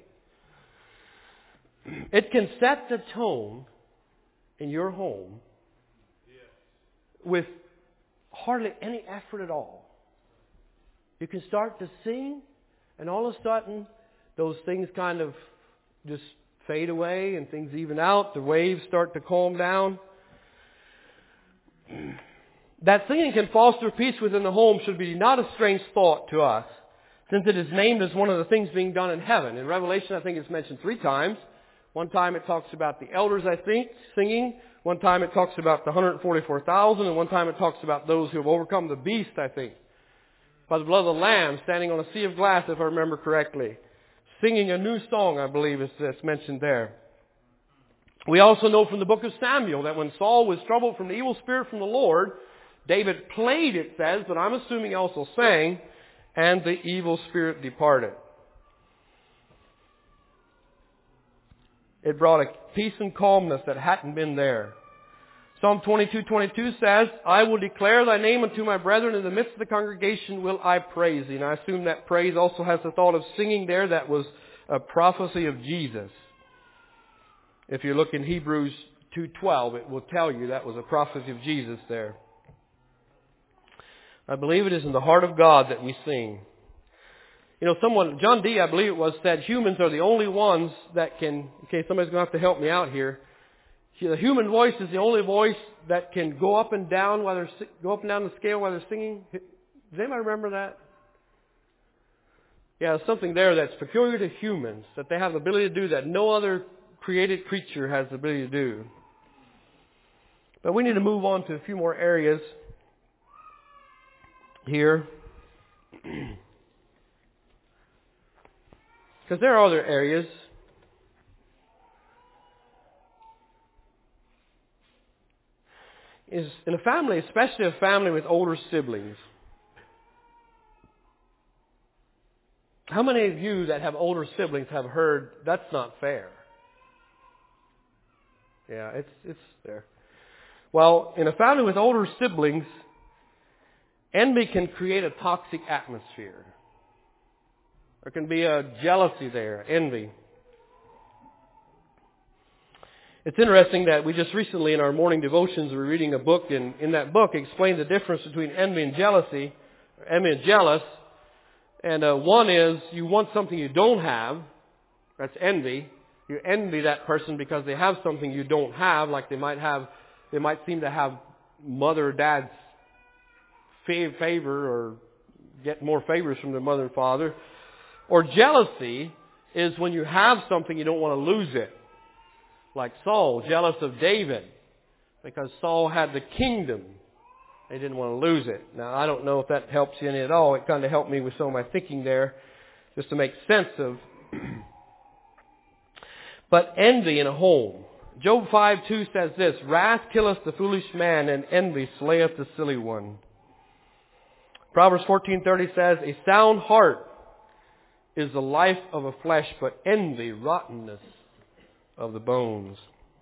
It can set the tone in your home with hardly any effort at all. You can start to sing, and all of a sudden, those things kind of just fade away and things even out. The waves start to calm down. That singing can foster peace within the home should be not a strange thought to us, since it is named as one of the things being done in heaven. In Revelation, I think it's mentioned three times. One time it talks about the elders, I think, singing. One time it talks about the one hundred forty-four thousand, and one time it talks about those who have overcome the beast, I think, by the blood of the Lamb, standing on a sea of glass, if I remember correctly. Singing a new song, I believe, is that's mentioned there. We also know from the book of Samuel that when Saul was troubled from the evil spirit from the Lord, David played, it says, but I'm assuming also sang, and the evil spirit departed. It brought a peace and calmness that hadn't been there. Psalm twenty-two twenty-two says, I will declare thy name unto my brethren, in the midst of the congregation will I praise thee. And I assume that praise also has the thought of singing there. That was a prophecy of Jesus. If you look in Hebrews two twelve, it will tell you that was a prophecy of Jesus there. I believe it is in the heart of God that we sing. You know, someone, John Dee, I believe it was, said humans are the only ones that can, okay, somebody's going to have to help me out here. The human voice is the only voice that can go up and down while they're, go up and down the scale while they're singing. Does anybody remember that? Yeah, there's something there that's peculiar to humans, that they have the ability to do that no other created creature has the ability to do. But we need to move on to a few more areas here. Because there are other areas. Is in a family, especially a family with older siblings. How many of you that have older siblings have heard, that's not fair? Yeah, it's it's there. Well, in a family with older siblings, envy can create a toxic atmosphere. There can be a jealousy there, envy. It's interesting that we just recently in our morning devotions were reading a book, and in that book it explained the difference between envy and jealousy, envy and jealous. And uh, one is you want something you don't have. That's envy. You envy that person because they have something you don't have, like they might have, they might seem to have mother or dad's favor or get more favors from their mother and father. Or jealousy is when you have something you don't want to lose it. Like Saul, jealous of David because Saul had the kingdom. They didn't want to lose it. Now, I don't know if that helps you any at all. It kind of helped me with some of my thinking there just to make sense of. But envy in a home. Job five two says this, wrath killeth the foolish man, and envy slayeth the silly one. Proverbs fourteen thirty says, a sound heart is the life of a flesh, but envy, rottenness of the bones.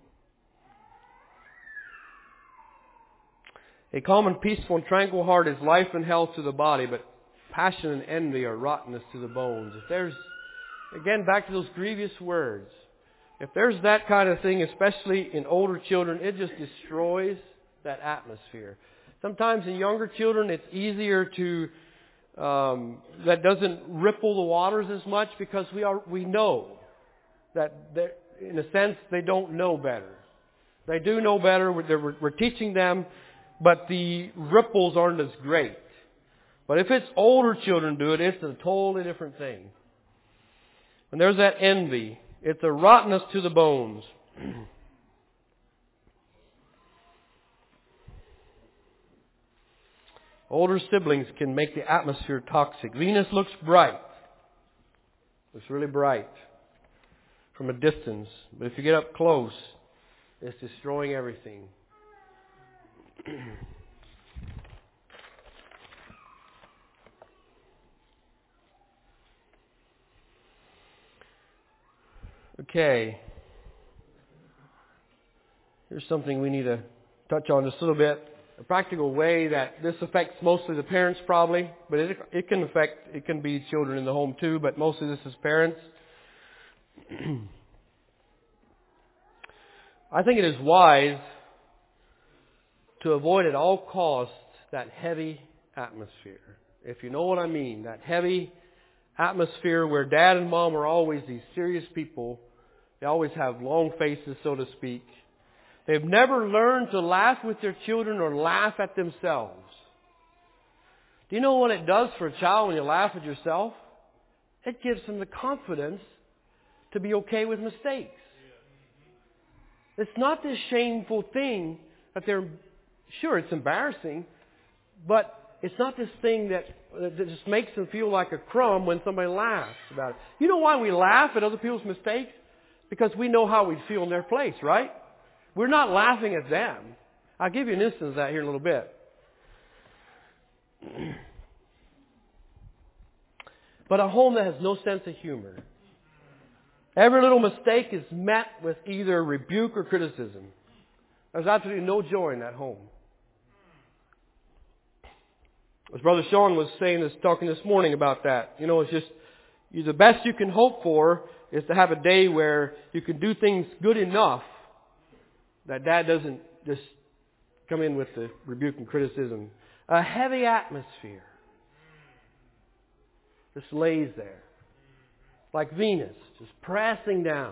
A calm and peaceful and tranquil heart is life and health to the body, but passion and envy are rottenness to the bones. If there's, again, back to those grievous words, if there's that kind of thing, especially in older children, it just destroys that atmosphere. Sometimes in younger children, it's easier to, um, that doesn't ripple the waters as much because we are, we know that, in a sense, they don't know better. They do know better. We're, we're teaching them, but the ripples aren't as great. But if it's older children do it, it's a totally different thing. And there's that envy. It's a rottenness to the bones. Older siblings can make the atmosphere toxic. Venus looks bright. Looks really bright from a distance. But if you get up close, it's destroying everything. Okay. Here's something we need to touch on just a little bit. A practical way that this affects mostly the parents probably, but it, it can affect, it can be children in the home too, but mostly this is parents. I think it is wise to avoid at all costs that heavy atmosphere. If you know what I mean, that heavy atmosphere where dad and mom are always these serious people. They always have long faces, so to speak. They've never learned to laugh with their children or laugh at themselves. Do you know what it does for a child when you laugh at yourself? It gives them the confidence to be okay with mistakes. It's not this shameful thing that they're, sure, it's embarrassing, but it's not this thing that, that just makes them feel like a crumb when somebody laughs about it. You know why we laugh at other people's mistakes? Because we know how we feel in their place, right? We're not laughing at them. I'll give you an instance of that here in a little bit. But a home that has no sense of humor. Every little mistake is met with either rebuke or criticism. There's absolutely no joy in that home. As Brother Sean was saying, this, talking this morning about that, you know, it's just you, the best you can hope for is to have a day where you can do things good enough that Dad doesn't just come in with the rebuke and criticism. A heavy atmosphere just lays there, like Venus, just pressing down.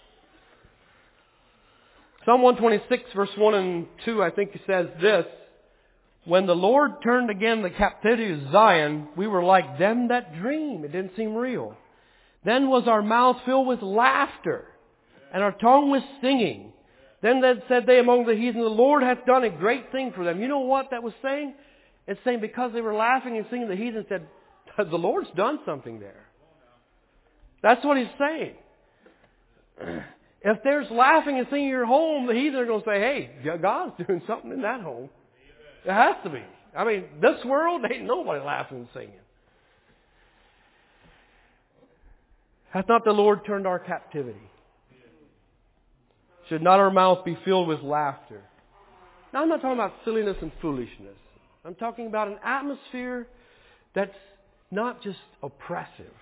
Psalm one twenty-six, verse one and two, I think it says this: when the Lord turned again the captivity of Zion, we were like them that dream. It didn't seem real. Then was our mouth filled with laughter, and our tongue with singing. Then said they among the heathen, the Lord hath done a great thing for them. You know what that was saying? It's saying because they were laughing and singing, the heathen said, the Lord's done something there. That's what he's saying. If there's laughing and singing in your home, the heathen are going to say, hey, God's doing something in that home. It has to be. I mean, this world, ain't nobody laughing and singing. Hath not the Lord turned our captivity? Should not our mouth be filled with laughter? Now, I'm not talking about silliness and foolishness. I'm talking about an atmosphere that's not just oppressive.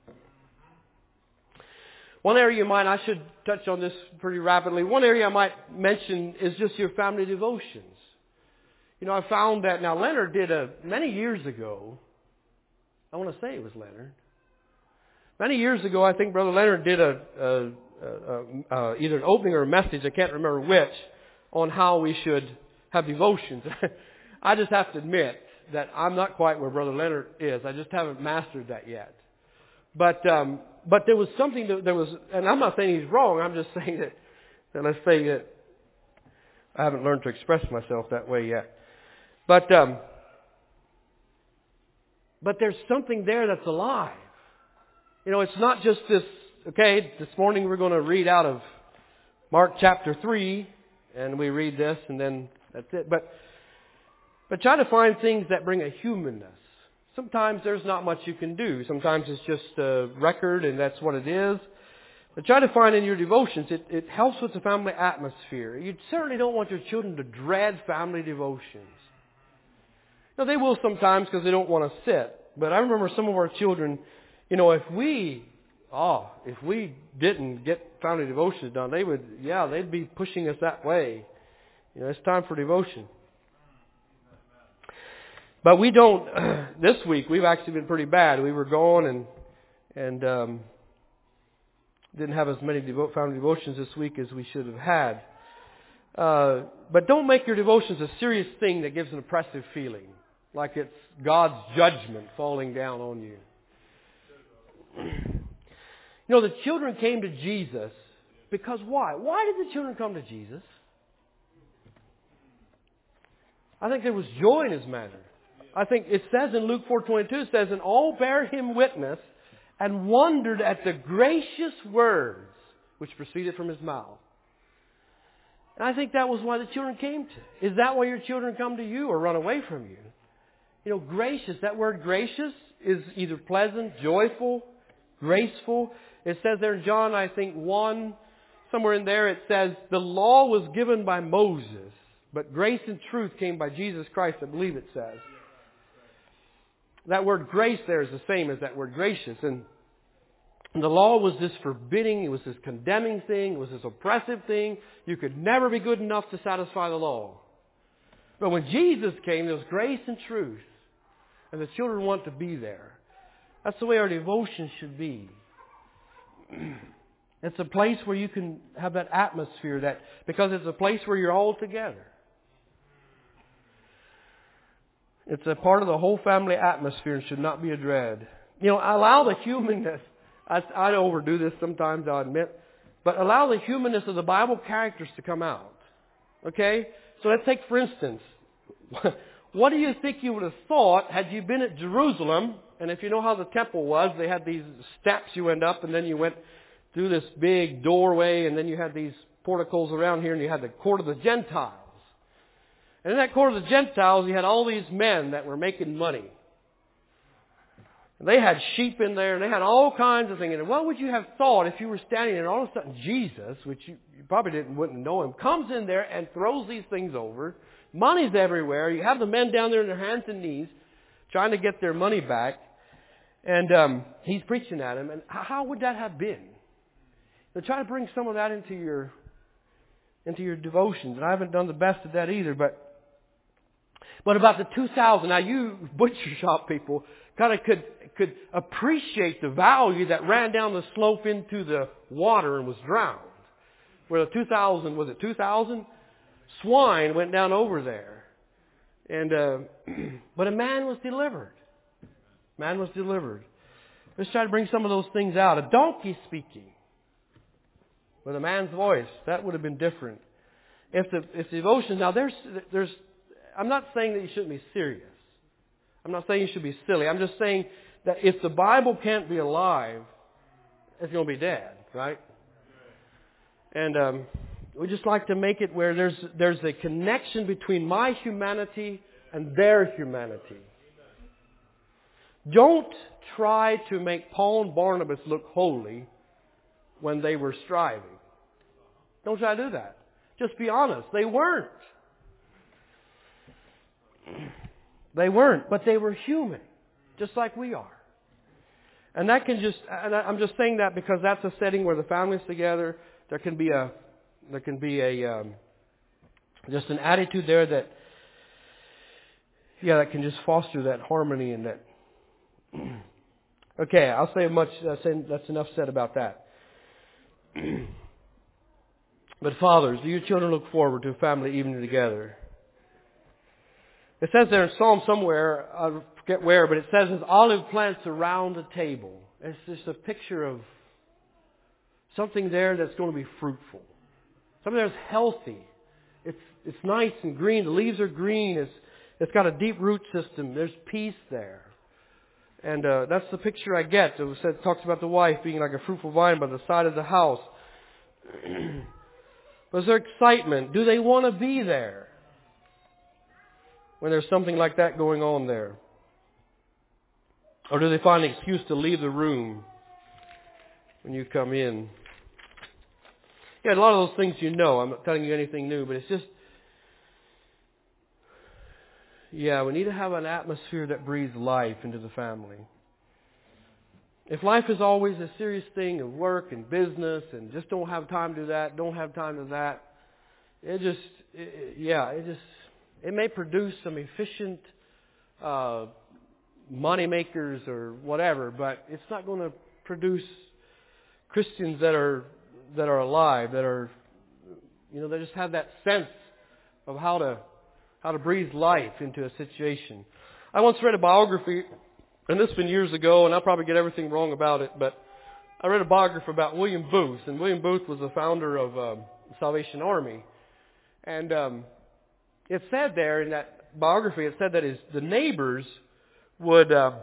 One area you might, I should touch on this pretty rapidly. One area I might mention is just your family devotions. You know, I found that, now Leonard did a, many years ago, I want to say it was Leonard. Many years ago, I think Brother Leonard did a, a, a, a either an opening or a message, I can't remember which, on how we should have devotions. I just have to admit that I'm not quite where Brother Leonard is. I just haven't mastered that yet. But um, but there was something that there was, and I'm not saying he's wrong. I'm just saying that, that let's say that I haven't learned to express myself that way yet. But um, but there's something there that's alive. You know, it's not just this. Okay, this morning we're going to read out of Mark chapter three, and we read this, and then that's it. But but try to find things that bring a humanness. Sometimes there's not much you can do. Sometimes it's just a record and that's what it is. But try to find in your devotions, it, it helps with the family atmosphere. You certainly don't want your children to dread family devotions. Now, they will sometimes because they don't want to sit. But I remember some of our children, you know, if we, oh, if we didn't get family devotions done, they would, yeah, they'd be pushing us that way. You know, it's time for devotion. But we don't, this week, we've actually been pretty bad. We were gone and and um, didn't have as many devo- family devotions this week as we should have had. Uh, but don't make your devotions a serious thing that gives an oppressive feeling, like it's God's judgment falling down on you. You know, the children came to Jesus because why? Why did the children come to Jesus? I think there was joy in His manner. I think it says in Luke four twenty-two, it says, and all bare Him witness and wondered at the gracious words which proceeded from His mouth. And I think that was why the children came to. Is that why your children come to you or run away from you? You know, gracious, that word gracious is either pleasant, joyful, graceful. It says there in John, I think, one, somewhere in there, it says, the law was given by Moses, but grace and truth came by Jesus Christ, I believe it says. That word grace there is the same as that word gracious. And the law was this forbidding, it was this condemning thing, it was this oppressive thing. You could never be good enough to satisfy the law. But when Jesus came, there was grace and truth. And the children want to be there. That's the way our devotion should be. It's a place where you can have that atmosphere, that because it's a place where you're all together. It's a part of the whole family atmosphere and should not be a dread. You know, allow the humanness. I, I overdo this sometimes, I'll admit. But allow the humanness of the Bible characters to come out. Okay? So let's take, for instance, what do you think you would have thought had you been at Jerusalem? And if you know how the temple was, they had these steps you went up, and then you went through this big doorway, and then you had these porticos around here, and you had the court of the Gentiles. And in that court of the Gentiles, you had all these men that were making money. And they had sheep in there, and they had all kinds of things. And what would you have thought if you were standing there, and all of a sudden Jesus, which you, you probably didn't wouldn't know him, comes in there and throws these things over. Money's everywhere. You have the men down there on their hands and knees trying to get their money back. And um, he's preaching at him. And how would that have been? So try to bring some of that into your into your devotions. And I haven't done the best of that either. But but about the two thousand, now you butcher shop people kind of could could appreciate the value that ran down the slope into the water and was drowned. Where the two thousand, was it two thousand? Swine went down over there. And uh, but a man was delivered. Man was delivered. Let's try to bring some of those things out. A donkey speaking with a man's voice, that would have been different. If the if the devotion, now there's there's I'm not saying that you shouldn't be serious. I'm not saying you should be silly. I'm just saying that if the Bible can't be alive, it's going to be dead, right? And um, we just like to make it where there's there's a connection between my humanity and their humanity. Don't try to make Paul and Barnabas look holy when they were striving. Don't try to do that. Just be honest. They weren't. They weren't, but they were human, just like we are. And that can just, and I'm just saying that because that's a setting where the family's together. There can be a, there can be a, um, just an attitude there that, yeah, that can just foster that harmony and that. Okay, I'll say much. That's, that's enough said about that. But fathers, do your children look forward to a family evening together? It says there in Psalm somewhere, I forget where, but it says there's olive plants around the table. It's just a picture of something there that's going to be fruitful. Something that's healthy. It's it's nice and green. The leaves are green. It's it's got a deep root system. There's peace there. And uh, that's the picture I get. It, says, it talks about the wife being like a fruitful vine by the side of the house. Was there excitement? Do they want to be there when there's something like that going on there? Or do they find an excuse to leave the room when you come in? Yeah, a lot of those things you know. I'm not telling you anything new, but it's just, yeah, we need to have an atmosphere that breathes life into the family. If life is always a serious thing of work and business and just don't have time to do that, don't have time to that, it just, it, yeah, it just, it may produce some efficient uh, money makers or whatever, but it's not going to produce Christians that are that are alive, that are, you know, they just have that sense of how to how to breathe life into a situation. I once read a biography, and this has been years ago, and I'll probably get everything wrong about it, but I read a biography about William Booth, and William Booth was the founder of um, the Salvation Army. And um, it said there in that biography, it said that his, the neighbors would uh,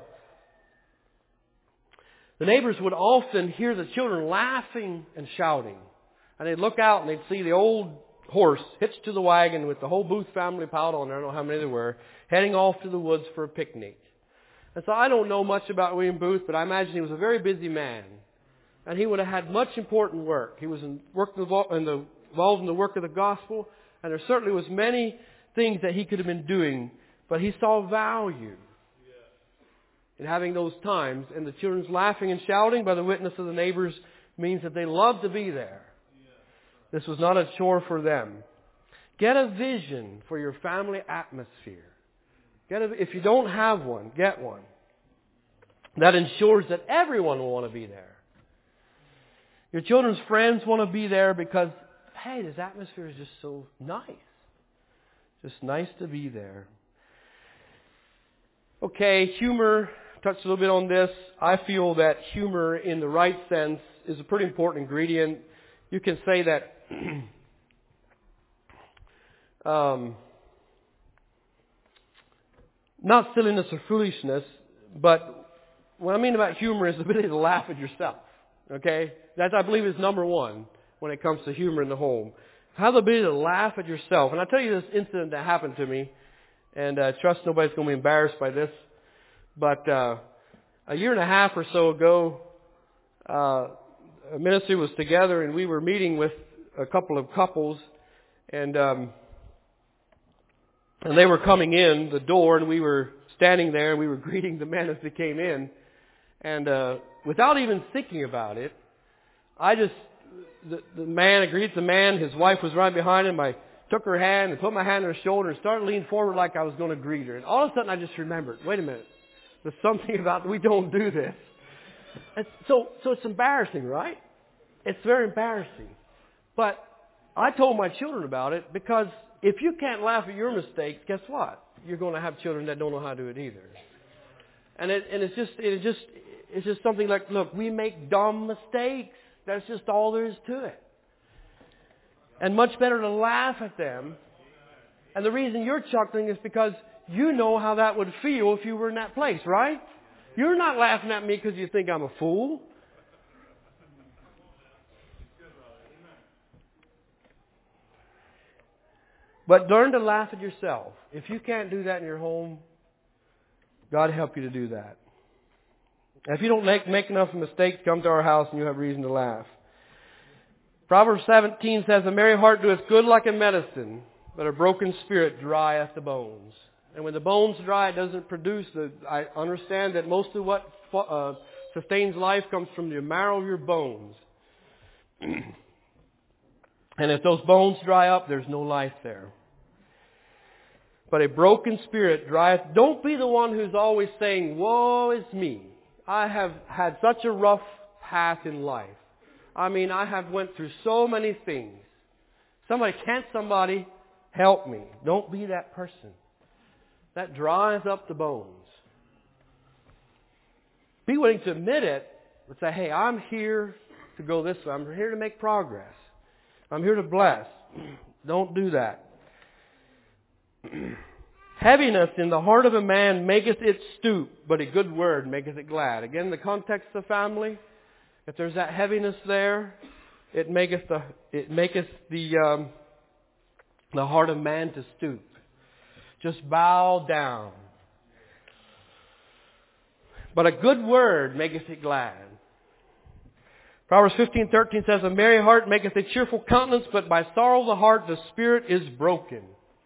the neighbors would often hear the children laughing and shouting, and they'd look out and they'd see the old horse hitched to the wagon with the whole Booth family piled on there. I don't know how many there were, heading off to the woods for a picnic. And so I don't know much about William Booth, but I imagine he was a very busy man. And he would have had much important work. He was in work involved in the, involved in the work of the gospel, and there certainly was many things that he could have been doing, but he saw value in having those times. And the children's laughing and shouting by the witness of the neighbors means that they loved to be there. This was not a chore for them. Get a vision for your family atmosphere. Get a, if you don't have one, get one. That ensures that everyone will want to be there. Your children's friends want to be there because, hey, this atmosphere is just so nice. Just nice to be there. Okay, humor, touched a little bit on this. I feel that humor in the right sense is a pretty important ingredient. You can say that um, not silliness or foolishness, but what I mean about humor is the ability to laugh at yourself. Okay? That, I believe, is number one when it comes to humor in the home. Have the ability to laugh at yourself. And I'll tell you this incident that happened to me, and I uh, trust nobody's going to be embarrassed by this. But uh, a year and a half or so ago, uh, a ministry was together, and we were meeting with a couple of couples, and um, and they were coming in the door, and we were standing there, and we were greeting the men as they came in. And uh, without even thinking about it, I just, the, the man agreed the man, his wife was right behind him. I took her hand and put my hand on her shoulder and started leaning forward like I was going to greet her. And all of a sudden I just remembered, wait a minute, there's something about, we don't do this. And so, so it's embarrassing, right? It's very embarrassing. But I told my children about it because if you can't laugh at your mistakes, guess what? You're going to have children that don't know how to do it either. And it, and it's just, it just, it's just something like, look, we make dumb mistakes. That's just all there is to it. And much better to laugh at them. And the reason you're chuckling is because you know how that would feel if you were in that place, right? You're not laughing at me because you think I'm a fool. But learn to laugh at yourself. If you can't do that in your home, God help you to do that. If you don't make, make enough mistakes, come to our house and you have reason to laugh. Proverbs seventeen says, a merry heart doeth good like a medicine, but a broken spirit drieth the bones. And when the bones dry, it doesn't produce the, I understand that most of what uh, sustains life comes from the marrow of your bones. And if those bones dry up, there's no life there. But a broken spirit drieth. Don't be the one who's always saying, woe is me. I have had such a rough path in life. I mean, I have went through so many things. Somebody, can't somebody help me? Don't be that person. That dries up the bones. Be willing to admit it, but say, hey, I'm here to go this way. I'm here to make progress. I'm here to bless. Don't do that. Heaviness in the heart of a man maketh it stoop, but a good word maketh it glad. Again, the context of family. If there's that heaviness there, it maketh the it maketh the um, the heart of man to stoop. Just bow down. But a good word maketh it glad. Proverbs fifteen thirteen says, a merry heart maketh a cheerful countenance, but by sorrow of the heart the spirit is broken.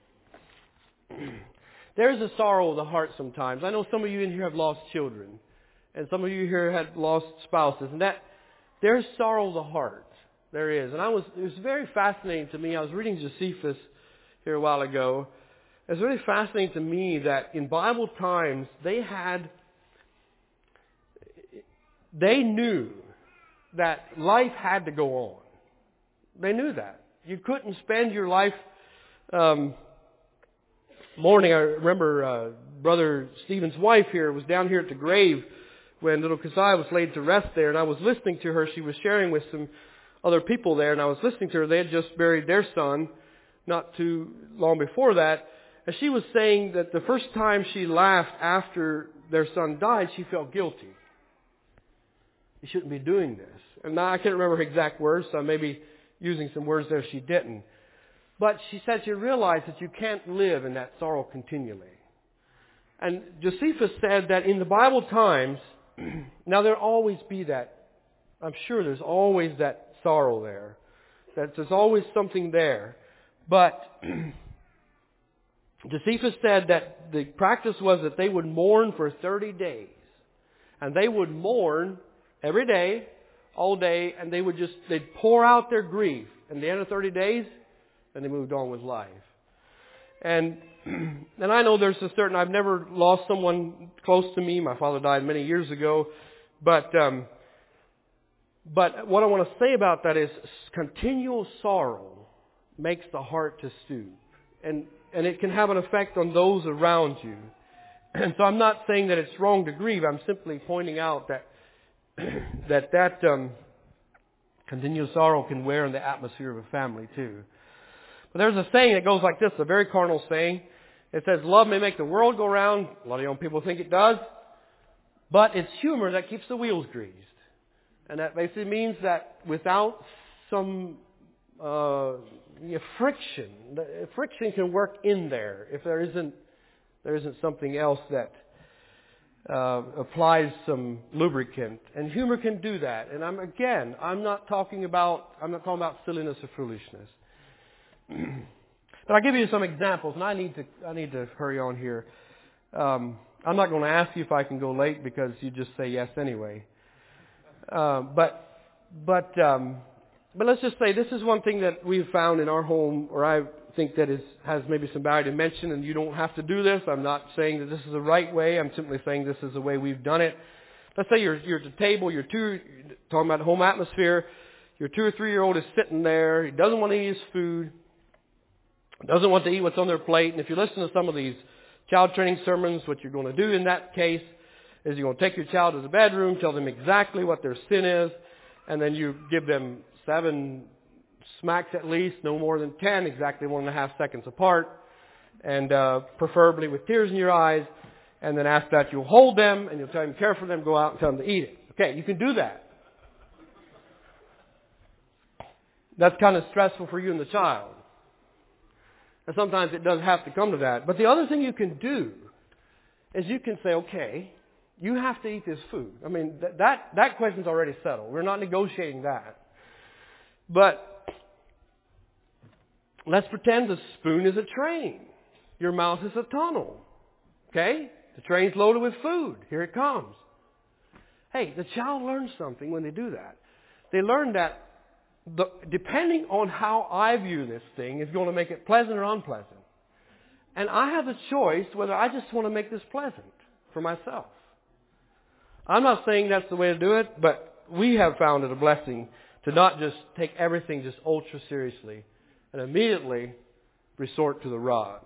There's a sorrow of the heart sometimes. I know some of you in here have lost children. And some of you here had lost spouses. And that, there's sorrow of the heart. There is. And I was, it was very fascinating to me. I was reading Josephus here a while ago. It was really fascinating to me that in Bible times, they had, they knew that life had to go on. They knew that. You couldn't spend your life, um, morning, I remember uh, Brother Stephen's wife here was down here at the grave when little Keziah was laid to rest there, and I was listening to her. She was sharing with some other people there, and I was listening to her. They had just buried their son not too long before that, and she was saying that the first time she laughed after their son died, she felt guilty. You shouldn't be doing this. And now I can't remember her exact words, so I may be using some words there she didn't. But she said she realized that you can't live in that sorrow continually. And Josephus said that in the Bible times, now there'll always be that, I'm sure there's always that sorrow there. That there's always something there. But Josephus said that the practice was that they would mourn for thirty days. And they would mourn every day, all day, and they would just, they'd pour out their grief. And at the end of thirty days, then they moved on with life. And and I know there's a certain, I've never lost someone close to me. My father died many years ago. But um, but what I want to say about that is continual sorrow makes the heart to stoop. And and it can have an effect on those around you. And so I'm not saying that it's wrong to grieve. I'm simply pointing out that that that um, continual sorrow can wear on the atmosphere of a family too. But there's a saying that goes like this, a very carnal saying. It says, love may make the world go round. A lot of young people think it does. But it's humor that keeps the wheels greased. And that basically means that without some uh, friction, friction can work in there if there isn't there isn't something else that uh, applies some lubricant. And humor can do that. And I'm again, I'm not talking about I'm not talking about silliness or foolishness. But I'll give you some examples, and I need to I need to hurry on here. Um, I'm not going to ask you if I can go late because you just say yes anyway. Uh, but but um, but let's just say this is one thing that we've found in our home, or I think that is has maybe some value to mention. And you don't have to do this. I'm not saying that this is the right way. I'm simply saying this is the way we've done it. Let's say you're you're at the table. You're two talking about home atmosphere. Your two or three year old is sitting there. He doesn't want to eat his food. Doesn't want to eat what's on their plate. And if you listen to some of these child training sermons, what you're going to do in that case is you're going to take your child to the bedroom, tell them exactly what their sin is, and then you give them seven smacks at least, no more than ten, exactly one and a half seconds apart, and uh, preferably with tears in your eyes. And then after that, you'll hold them, and you'll tell them, care for them, go out and tell them to eat it. Okay, you can do that. That's kind of stressful for you and the child. And sometimes it does have to come to that. But the other thing you can do is you can say, okay, you have to eat this food. I mean, that that, that question's already settled. We're not negotiating that. But let's pretend the spoon is a train. Your mouth is a tunnel. Okay? The train's loaded with food. Here it comes. Hey, the child learns something when they do that. They learn that The, depending on how I view this thing is going to make it pleasant or unpleasant. And I have a choice whether I just want to make this pleasant for myself. I'm not saying that's the way to do it, but we have found it a blessing to not just take everything just ultra seriously and immediately resort to the rod.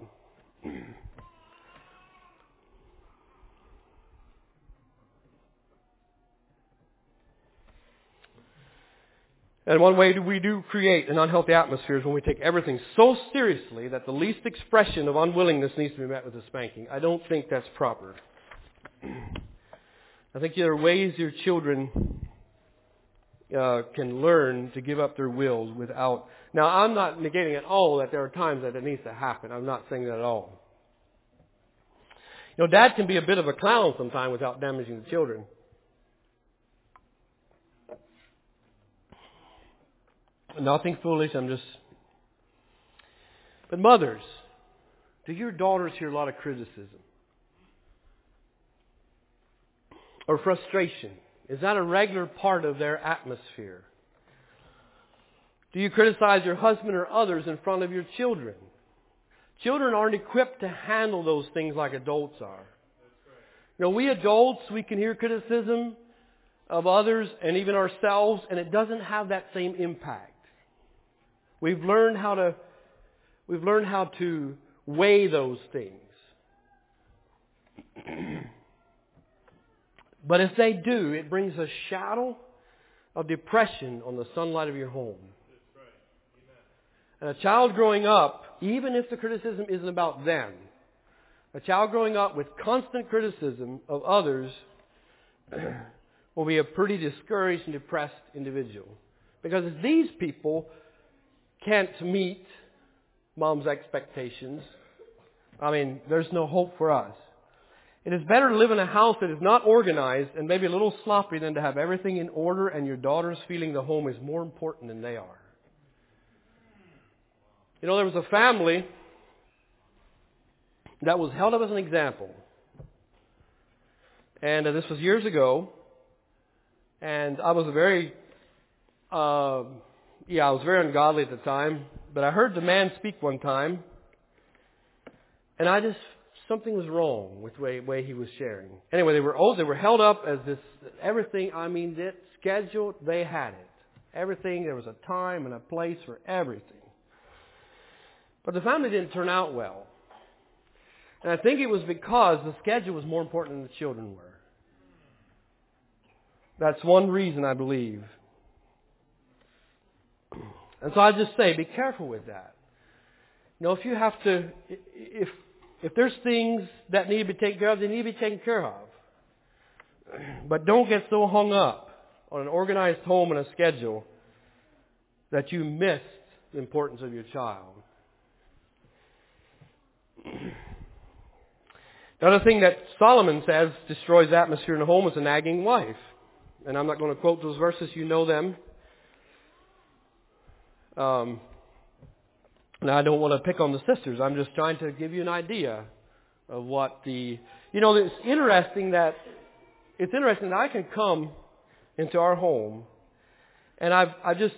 And one way we do create an unhealthy atmosphere is when we take everything so seriously that the least expression of unwillingness needs to be met with a spanking. I don't think that's proper. I think there are ways your children uh, can learn to give up their wills without... Now, I'm not negating at all that there are times that it needs to happen. I'm not saying that at all. You know, Dad can be a bit of a clown sometimes without damaging the children. Nothing foolish, I'm just... But mothers, do your daughters hear a lot of criticism? Or frustration? Is that a regular part of their atmosphere? Do you criticize your husband or others in front of your children? Children aren't equipped to handle those things like adults are. You know, we adults, we can hear criticism of others and even ourselves, and it doesn't have that same impact. We've learned how to we've learned how to weigh those things. But if they do, it brings a shadow of depression on the sunlight of your home. And a child growing up, even if the criticism isn't about them, a child growing up with constant criticism of others will be a pretty discouraged and depressed individual. Because if these people can't meet mom's expectations, I mean, there's no hope for us. It is better to live in a house that is not organized and maybe a little sloppy than to have everything in order and your daughters feeling the home is more important than they are. You know, there was a family that was held up as an example. And uh, this was years ago. And I was a very, uh, yeah, I was very ungodly at the time. But I heard the man speak one time. And I just, something was wrong with the way, way he was sharing. Anyway, they were old. They were held up as this, everything, I mean, that scheduled, they had it. Everything, there was a time and a place for everything. But the family didn't turn out well. And I think it was because the schedule was more important than the children were. That's one reason, I believe. And so I just say, be careful with that. You know, if you have to, if if there's things that need to be taken care of, they need to be taken care of. But don't get so hung up on an organized home and a schedule that you miss the importance of your child. The other thing that Solomon says destroys atmosphere in the home is a nagging wife. And I'm not going to quote those verses. You know them. Um, now, I don't want to pick on the sisters. I'm just trying to give you an idea of what the... You know, it's interesting that... It's interesting that I can come into our home and I've, I just...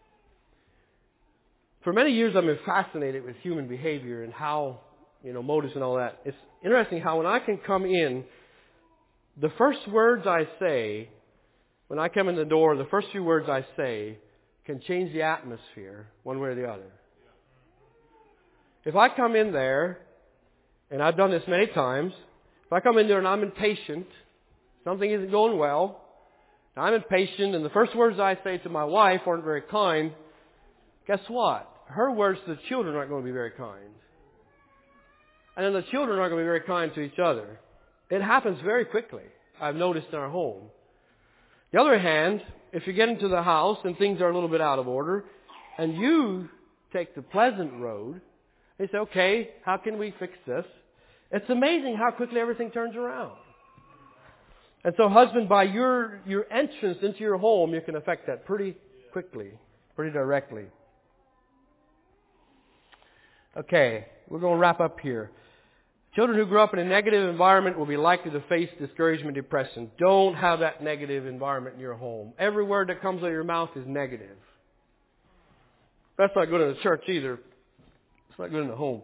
For many years I've been fascinated with human behavior and how, you know, motives and all that. It's interesting how when I can come in, the first words I say... When I come in the door, the first few words I say can change the atmosphere one way or the other. If I come in there, and I've done this many times, if I come in there and I'm impatient, something isn't going well, I'm impatient, and the first words I say to my wife aren't very kind, guess what? Her words to the children aren't going to be very kind. And then the children aren't going to be very kind to each other. It happens very quickly, I've noticed in our home. The other hand, if you get into the house and things are a little bit out of order, and you take the pleasant road, they say, okay, how can we fix this? It's amazing how quickly everything turns around. And so, husband, by your, your entrance into your home, you can affect that pretty quickly, pretty directly. Okay, we're going to wrap up here. Children who grow up in a negative environment will be likely to face discouragement and depression. Don't have that negative environment in your home. Every word that comes out of your mouth is negative. That's not good in the church either. It's not good in the home.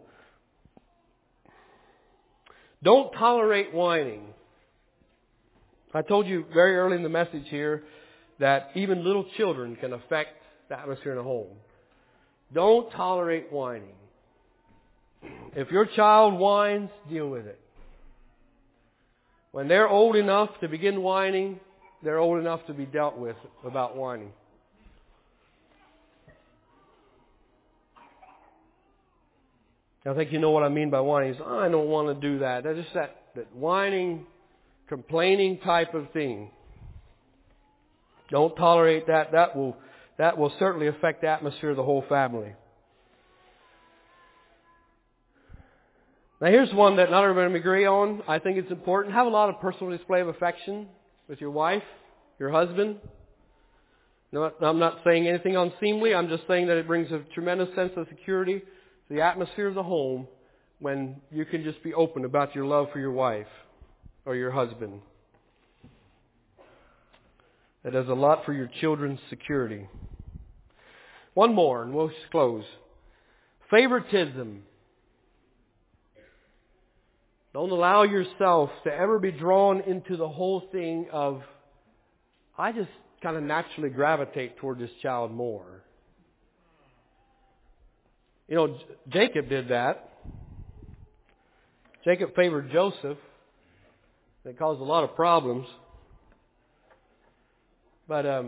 Don't tolerate whining. I told you very early in the message here that even little children can affect the atmosphere in a home. Don't tolerate whining. If your child whines, deal with it. When they're old enough to begin whining, they're old enough to be dealt with about whining. I think you know what I mean by whining. Oh, I don't want to do that. That's just that, that whining, complaining type of thing. Don't tolerate that. That will, that will certainly affect the atmosphere of the whole family. Now here's one that not everybody agree on. I think it's important. Have a lot of personal display of affection with your wife, your husband. No, I'm not saying anything unseemly. I'm just saying that it brings a tremendous sense of security to the atmosphere of the home when you can just be open about your love for your wife or your husband. That does a lot for your children's security. One more and we'll close. Favoritism. Don't allow yourself to ever be drawn into the whole thing of, I just kind of naturally gravitate toward this child more. You know, Jacob did that. Jacob favored Joseph. It caused a lot of problems. But um,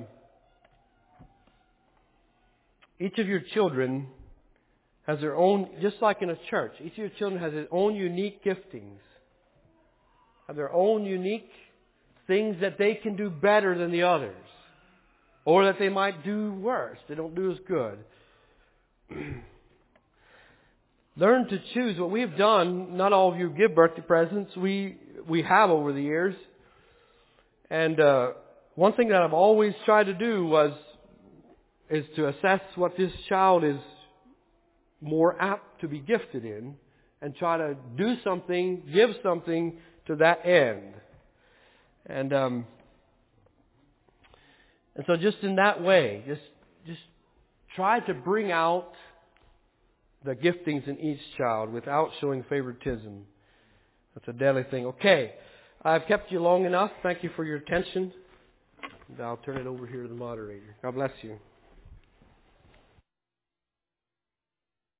each of your children has their own, just like in a church, each of your children has their own unique giftings, have their own unique things that they can do better than the others, or that they might do worse. They don't do as good. learn to choose. What we've done, not all of you give birthday presents. We we have over the years. And uh, one thing that I've always tried to do was is to assess what this child is more apt to be gifted in and try to do something, give something to that end. And um, and so just in that way, just just try to bring out the giftings in each child without showing favoritism. That's a deadly thing. Okay, I've kept you long enough. Thank you for your attention. And I'll turn it over here to the moderator. God bless you.